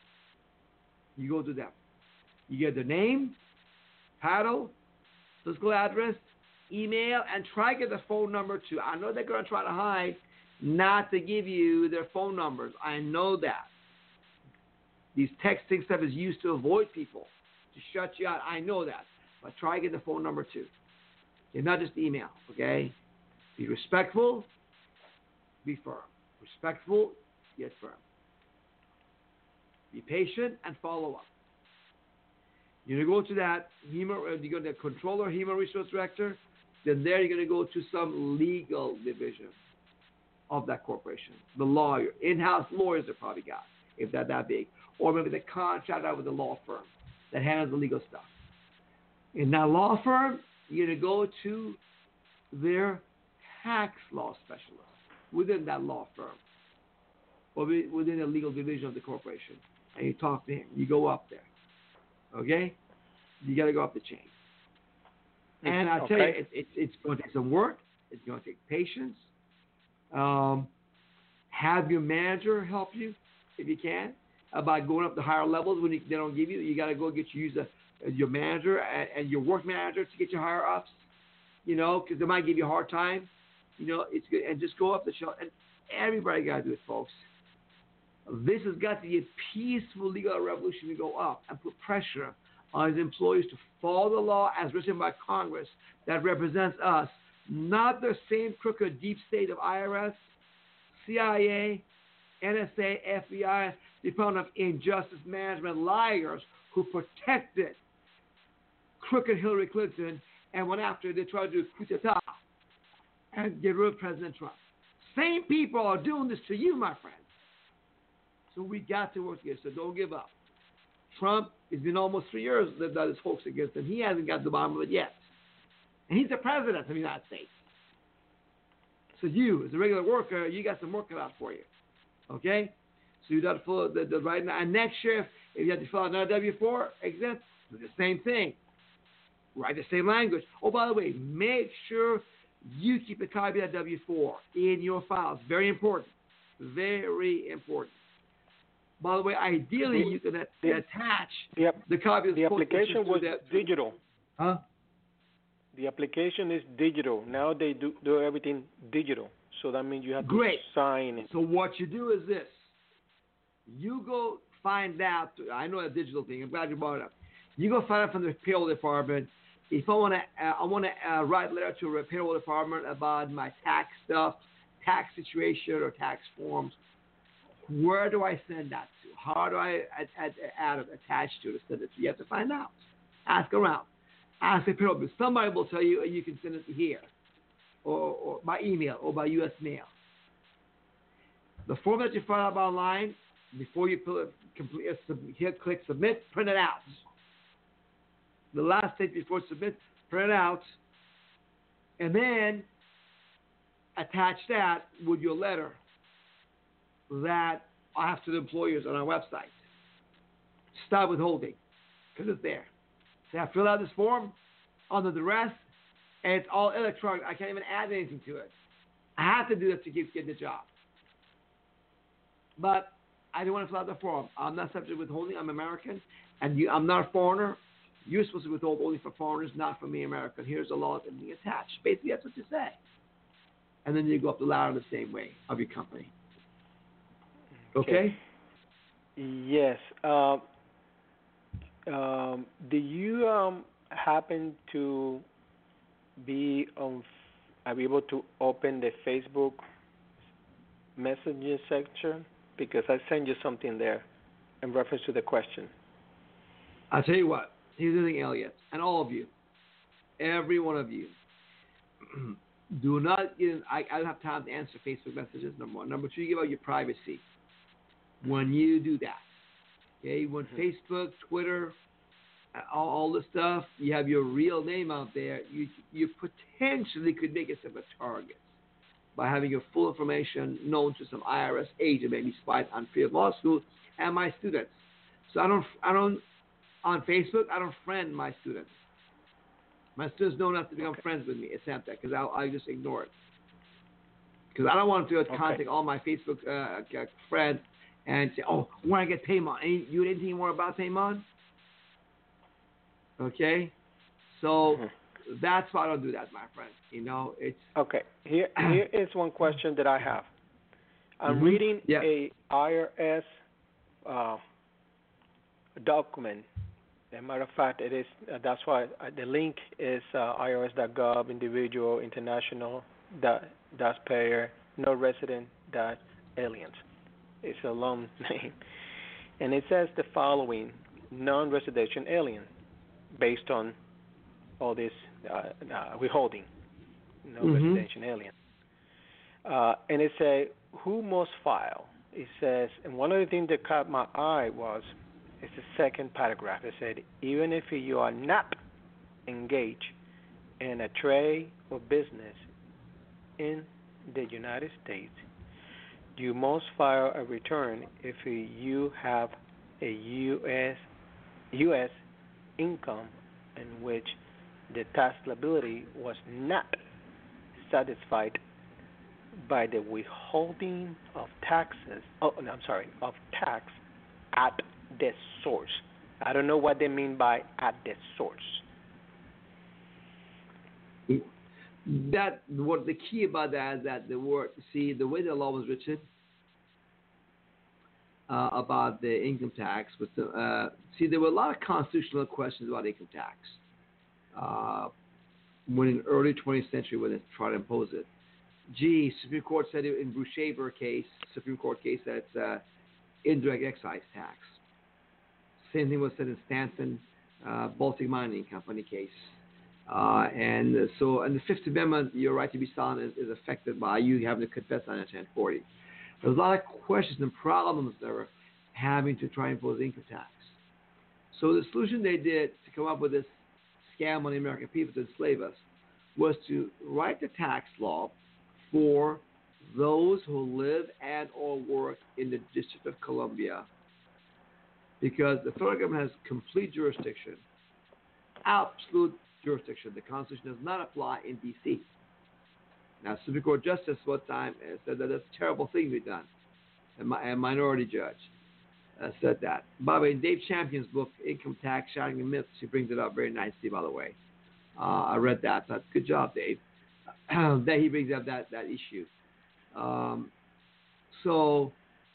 You go to them. You get their name, title, physical address, email, and try to get the phone number too. I know they're going to try to hide not to give you their phone numbers. I know that. These texting stuff is used to avoid people, to shut you out. I know that. But try to get the phone number too. Okay, not just email, okay? Be respectful, be firm. Respectful, yet firm. Be patient and follow up. You're going to go to that, you go to the controller, human resource director, then there you're going to go to some legal division of that corporation. The lawyer, in-house lawyers they probably got, if they're that big. Or maybe the contract out with the law firm that handles the legal stuff. In that law firm, you're going to go to their tax law specialist within that law firm or within the legal division of the corporation. And you talk to him. You go up there. Okay? You got to go up the chain. And I tell you, it's going to take some work. It's going to take patience. Have your manager help you if you can about going up to higher levels when they don't give you. You got to go use your manager and your work manager to get your higher ups. Because they might give you a hard time. It's good, and just go up the show. And everybody got to do it, folks. This has got to be a peaceful legal revolution to go up and put pressure on his employees to follow the law as written by Congress that represents us, not the same crooked deep state of IRS, CIA, NSA, FBI, Department of Injustice Management liars who protected crooked Hillary Clinton and went after they tried to do coup d'etat. and get rid of President Trump. Same people are doing this to you, my friends. So we got to work together. So don't give up. Trump, it's been almost 3 years that this hoax against him. He hasn't got to the bottom of it yet. And he's the president of the United States. So you, as a regular worker, you got some work cut out for you. Okay? So you got to fill the right now. And next year, if you have to fill out another W-4 exempt, do the same thing. Write the same language. Oh, by the way, make sure you keep a copy of that W-4 in your files. Very important. Very important. By the way, ideally, you can attach the copy of the application was digital. Huh? The application is digital. Now they do everything digital. So that means you have to sign it. So what you do is this. You go find out. I know a digital thing. I'm glad you brought it up. You go find out from the payroll department. If I want to write a letter to a payroll department about my tax stuff, tax situation, or tax forms, where do I send that to? How do I attach to it? Send it to? You have to find out. Ask around. Ask the payroll. Somebody will tell you, you can send it to here, or by email, or by U.S. mail. The form that you fill out online, before you click submit, print it out. The last stage before submit, print it out, and then attach that with your letter that I have to the employers on our website. Stop withholding, because it's there. So I fill out this form under duress, and it's all electronic. I can't even add anything to it. I have to do this to get the job. But I don't want to fill out the form. I'm not subject to withholding. I'm American, and I'm not a foreigner. You're supposed to withhold only for foreigners, not for me, American. Here's the law and the attached. Basically, that's what you say. And then you go up the ladder the same way of your company. Okay? Yes. Do you happen to be able to open the Facebook Messenger section? Because I sent you something there in reference to the question. I'll tell you what. Here's the thing, Elliot, and all of you, every one of you, do not get. I don't have time to answer Facebook messages. Number one. Number two, you give out your privacy when you do that. Okay, when Facebook, Twitter, all this stuff, you have your real name out there. You potentially could make yourself a target by having your full information known to some IRS agent, maybe spied on Field Law School, and my students. So I don't. On Facebook, I don't friend my students. My students don't have to become friends with me, except that, because I just ignore it. Because I don't want to contact all my Facebook friends and say, oh, when I get Paymon. You anything more about Paymon? Okay? So that's why I don't do that, my friend. You know, it's... Okay. Here is one question that I have. I'm reading a IRS document. As a matter of fact, it is. That's why the link is irs.gov, individual, international, payer, no resident, aliens. It's a long name. And it says the following: non-residential alien, based on all this withholding, no-residential alien. And it says, who must file? It says, and one of the things that caught my eye was, it's the second paragraph. It said, even if you are not engaged in a trade or business in the United States, you must file a return if you have a U.S. income in which the tax liability was not satisfied by the withholding of taxes. Of tax at the source. I don't know what they mean by at the source. What the key about that is that the way the law was written about the income tax was there were a lot of constitutional questions about income tax when in the early 20th century when they tried to impose it. Supreme Court said it in Bruchaber case, Supreme Court case, that it's indirect excise tax. Same thing was said in Stanton, Baltic Mining Company case. And the Fifth Amendment, your right to be silent is affected by you having to confess on 1040. There's a lot of questions and problems that are having to try and impose income tax. So the solution they did to come up with this scam on the American people to enslave us was to write the tax law for those who live and or work in the District of Columbia, because the federal government has complete jurisdiction, absolute jurisdiction. The Constitution does not apply in D.C. Now, Supreme Court Justice one time said that that's a terrible thing we've done. A minority judge said that. By the way, in Dave Champion's book, Income Tax, Shattering the Myths, he brings it up very nicely, by the way. I read that. But good job, Dave. That he brings up that issue. So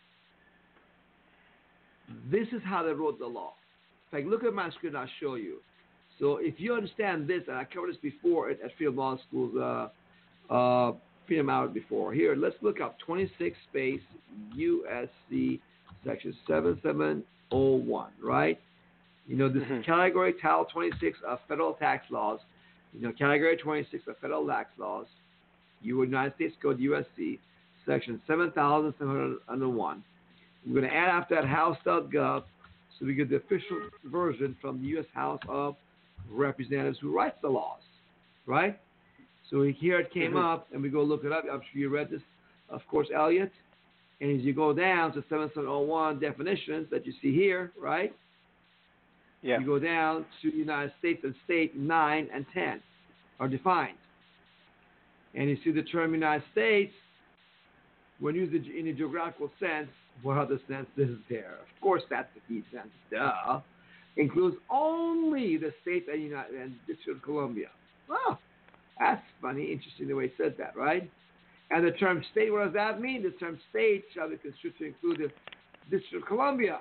this is how they wrote the law. In fact, look at my screen, I'll show you. So if you understand this, and I covered this before at Freedom Law School's Freedom Hour before. Here, let's look up 26 space USC section 7701, right? You know, this is category Title 26 of federal tax laws. You know, category 26 of federal tax laws. United States Code USC section 7701. We're going to add after that House.gov so we get the official version from the U.S. House of Representatives who writes the laws, right? So here it came up, and we go look it up. I'm sure you read this, of course, Elliot. And as you go down to 7701 definitions that you see here, right? Yeah. You go down to United States, and state 9 and 10 are defined. And you see the term United States, when used in a geographical sense, what other sense is there? Of course, that's the key sense. Duh. Includes only the states and District of Columbia. Oh, that's funny. Interesting the way it says that, right? And the term state, what does that mean? The term state shall be construed to include the District of Columbia.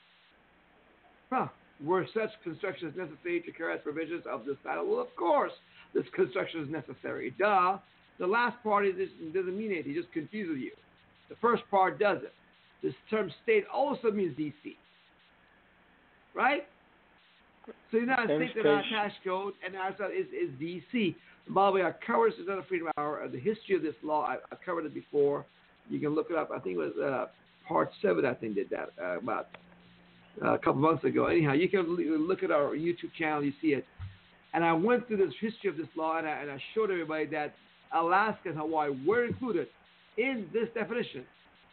Where such construction is necessary to carry out provisions of this title. Well, of course, this construction is necessary. Duh. The last part doesn't mean anything. It just confuses you. The first part doesn't. This term state also means D.C. Right? So the United States in our tax code and our is D.C. By the way, I covered this in the Freedom Hour. The history of this law, I covered it before. You can look it up. I think it was part 7, I think, did that about a couple months ago. Anyhow, you can look at our YouTube channel. You see it. And I went through this history of this law, and I showed everybody that Alaska and Hawaii were included in this definition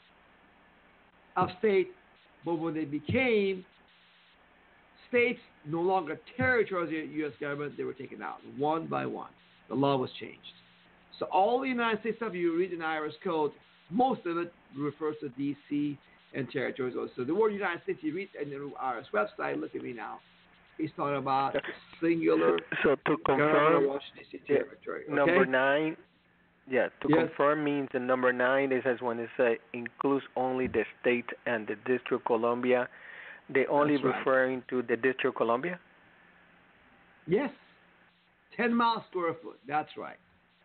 of state, but when they became states, no longer territories of the U.S. government, they were taken out one by one. The law was changed. So all the United States stuff you read in the IRS code, most of it refers to D.C. and territories. So the word United States you read in the IRS website, look at me now, he's talking about singular so to confirm, Washington, D.C. territory. Okay? Number 9, confirm means the number 9 is as when it says includes only the state and the District of Columbia. They only referring to the District of Columbia? Yes. 10 miles square foot. That's right.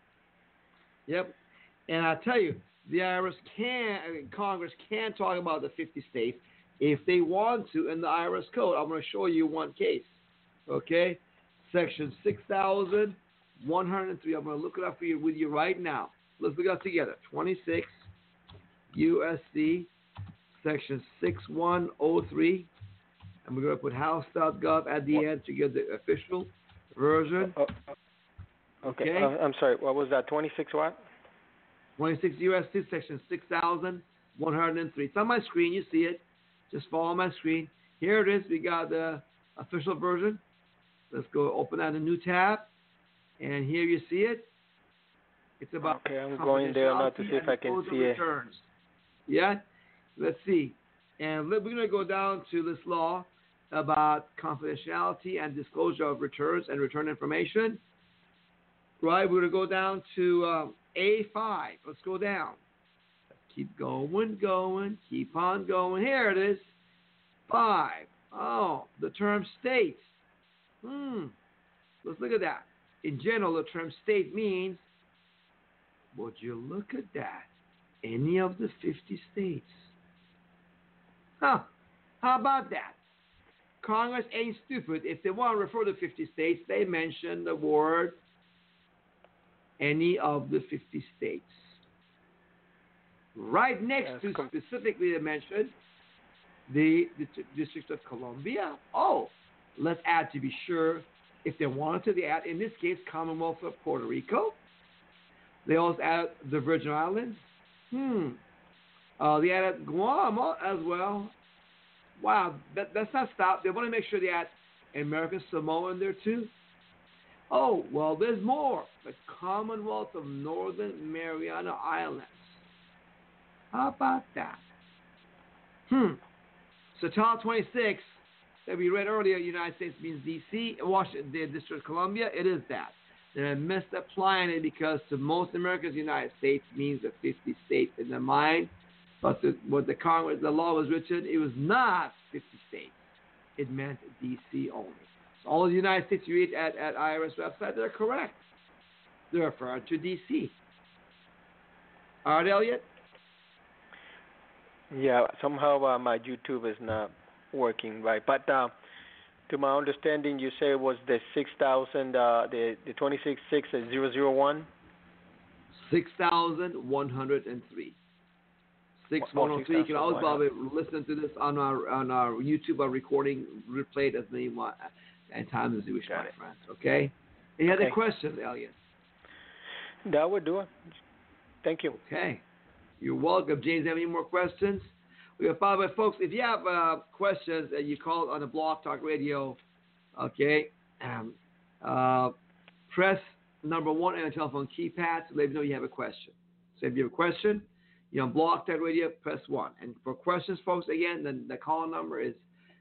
Yep. And I tell you, the IRS Congress can talk about the 50 states if they want to in the IRS code. I'm going to show you one case. Okay? Section 6103. I'm going to look it up for you with you right now. Let's look it up together. 26 USC Section 6103. And we're going to put house.gov at the end to get the official version. Okay. I'm sorry. What was that? 26 what? 26 USC Section 6103. It's on my screen. You see it. Just follow my screen. Here it is. We got the official version. Let's go open that in a new tab. And here you see it. It's about okay, I'm going there now to see if I can see it. Yeah? Let's see. And we're going to go down to this law about confidentiality and disclosure of returns and return information. Right? We're going to go down to A5. Let's go down. Keep going. Keep on going. Here it is. 5. Oh, the term state. Let's look at that. In general, the term state means, would you look at that? Any of the 50 states. How about that? Congress ain't stupid. If they want to refer to 50 states, they mention the word any of the 50 states. Right next to specifically they mentioned the District of Columbia. Oh, let's add to be sure. If they wanted to, they add, in this case, Commonwealth of Puerto Rico. They also add the Virgin Islands. They added Guam as well. Wow, that's not stop. They want to make sure they add American Samoa in there too. Oh, well, there's more. The Commonwealth of Northern Mariana Islands. How about that? So Title 26 that we read earlier, United States means D.C., Washington, the District of Columbia, it is that. They're misapplying it because to most Americans, the United States means the 50 states in their mind. But what the Congress, the law was written, it was not 50 states. It meant D.C. only. So all of the United States you read at IRS website, they're correct. They're referring to D.C. All right, Elliot? Yeah, somehow my YouTube is not working right. But to my understanding, you say it was the 6,000, the 266001? 6,103. 6103. You can always probably listen to this on our YouTube or recording, replay it as many times as you wish, my friends. Okay? Any other questions, Elliot? That would do it. Thank you. Okay. You're welcome. James, have any more questions? We have, by the way, folks, if you have questions and you call on the Blog Talk Radio, okay, press number 1 on your telephone keypad to let me know you have a question. So if you have a question, you're on Blog Talk Radio, press 1. And for questions, folks, again, the call number is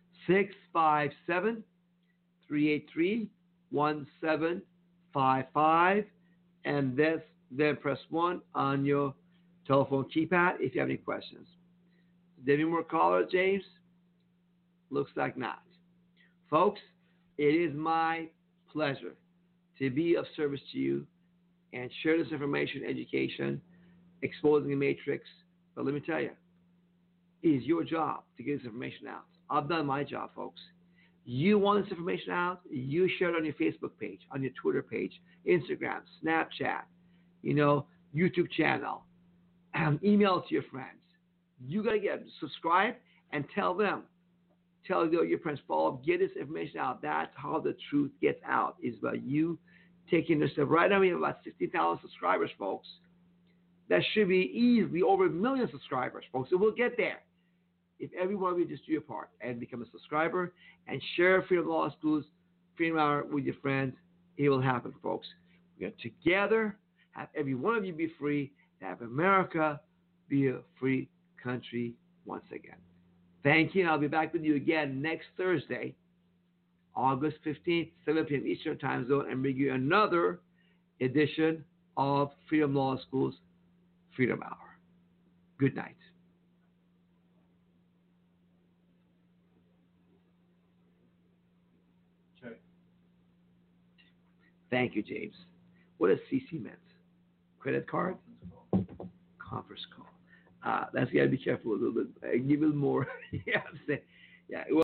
657-383-1755, and then press 1 on your telephone keypad if you have any questions. Did any more callers, James? Looks like not. Folks, it is my pleasure to be of service to you and share this information, education, exposing the matrix. But let me tell you, it is your job to get this information out. I've done my job, folks. You want this information out, you share it on your Facebook page, on your Twitter page, Instagram, Snapchat, YouTube channel. Email it to your friends. You got to get subscribe and tell your friends, follow up, get this information out. That's how the truth gets out, is by you taking this step. Right now we have about 60,000 subscribers, folks. That should be easily over 1 million subscribers, folks. So we'll get there. If every one of you just do your part and become a subscriber and share Freedom Law Schools, Freedom Hour with your friends, it will happen, folks. We're going to together have every one of you be free, have America be a free country once again. Thank you, and I'll be back with you again next Thursday, August 15th, 7 p.m. Eastern Time Zone, and bring you another edition of Freedom Law School's Freedom Hour. Good night. Check. Thank you, James. What does CC meant? Credit card? Conference call. That's got to be careful a little bit. Give it more. Yeah.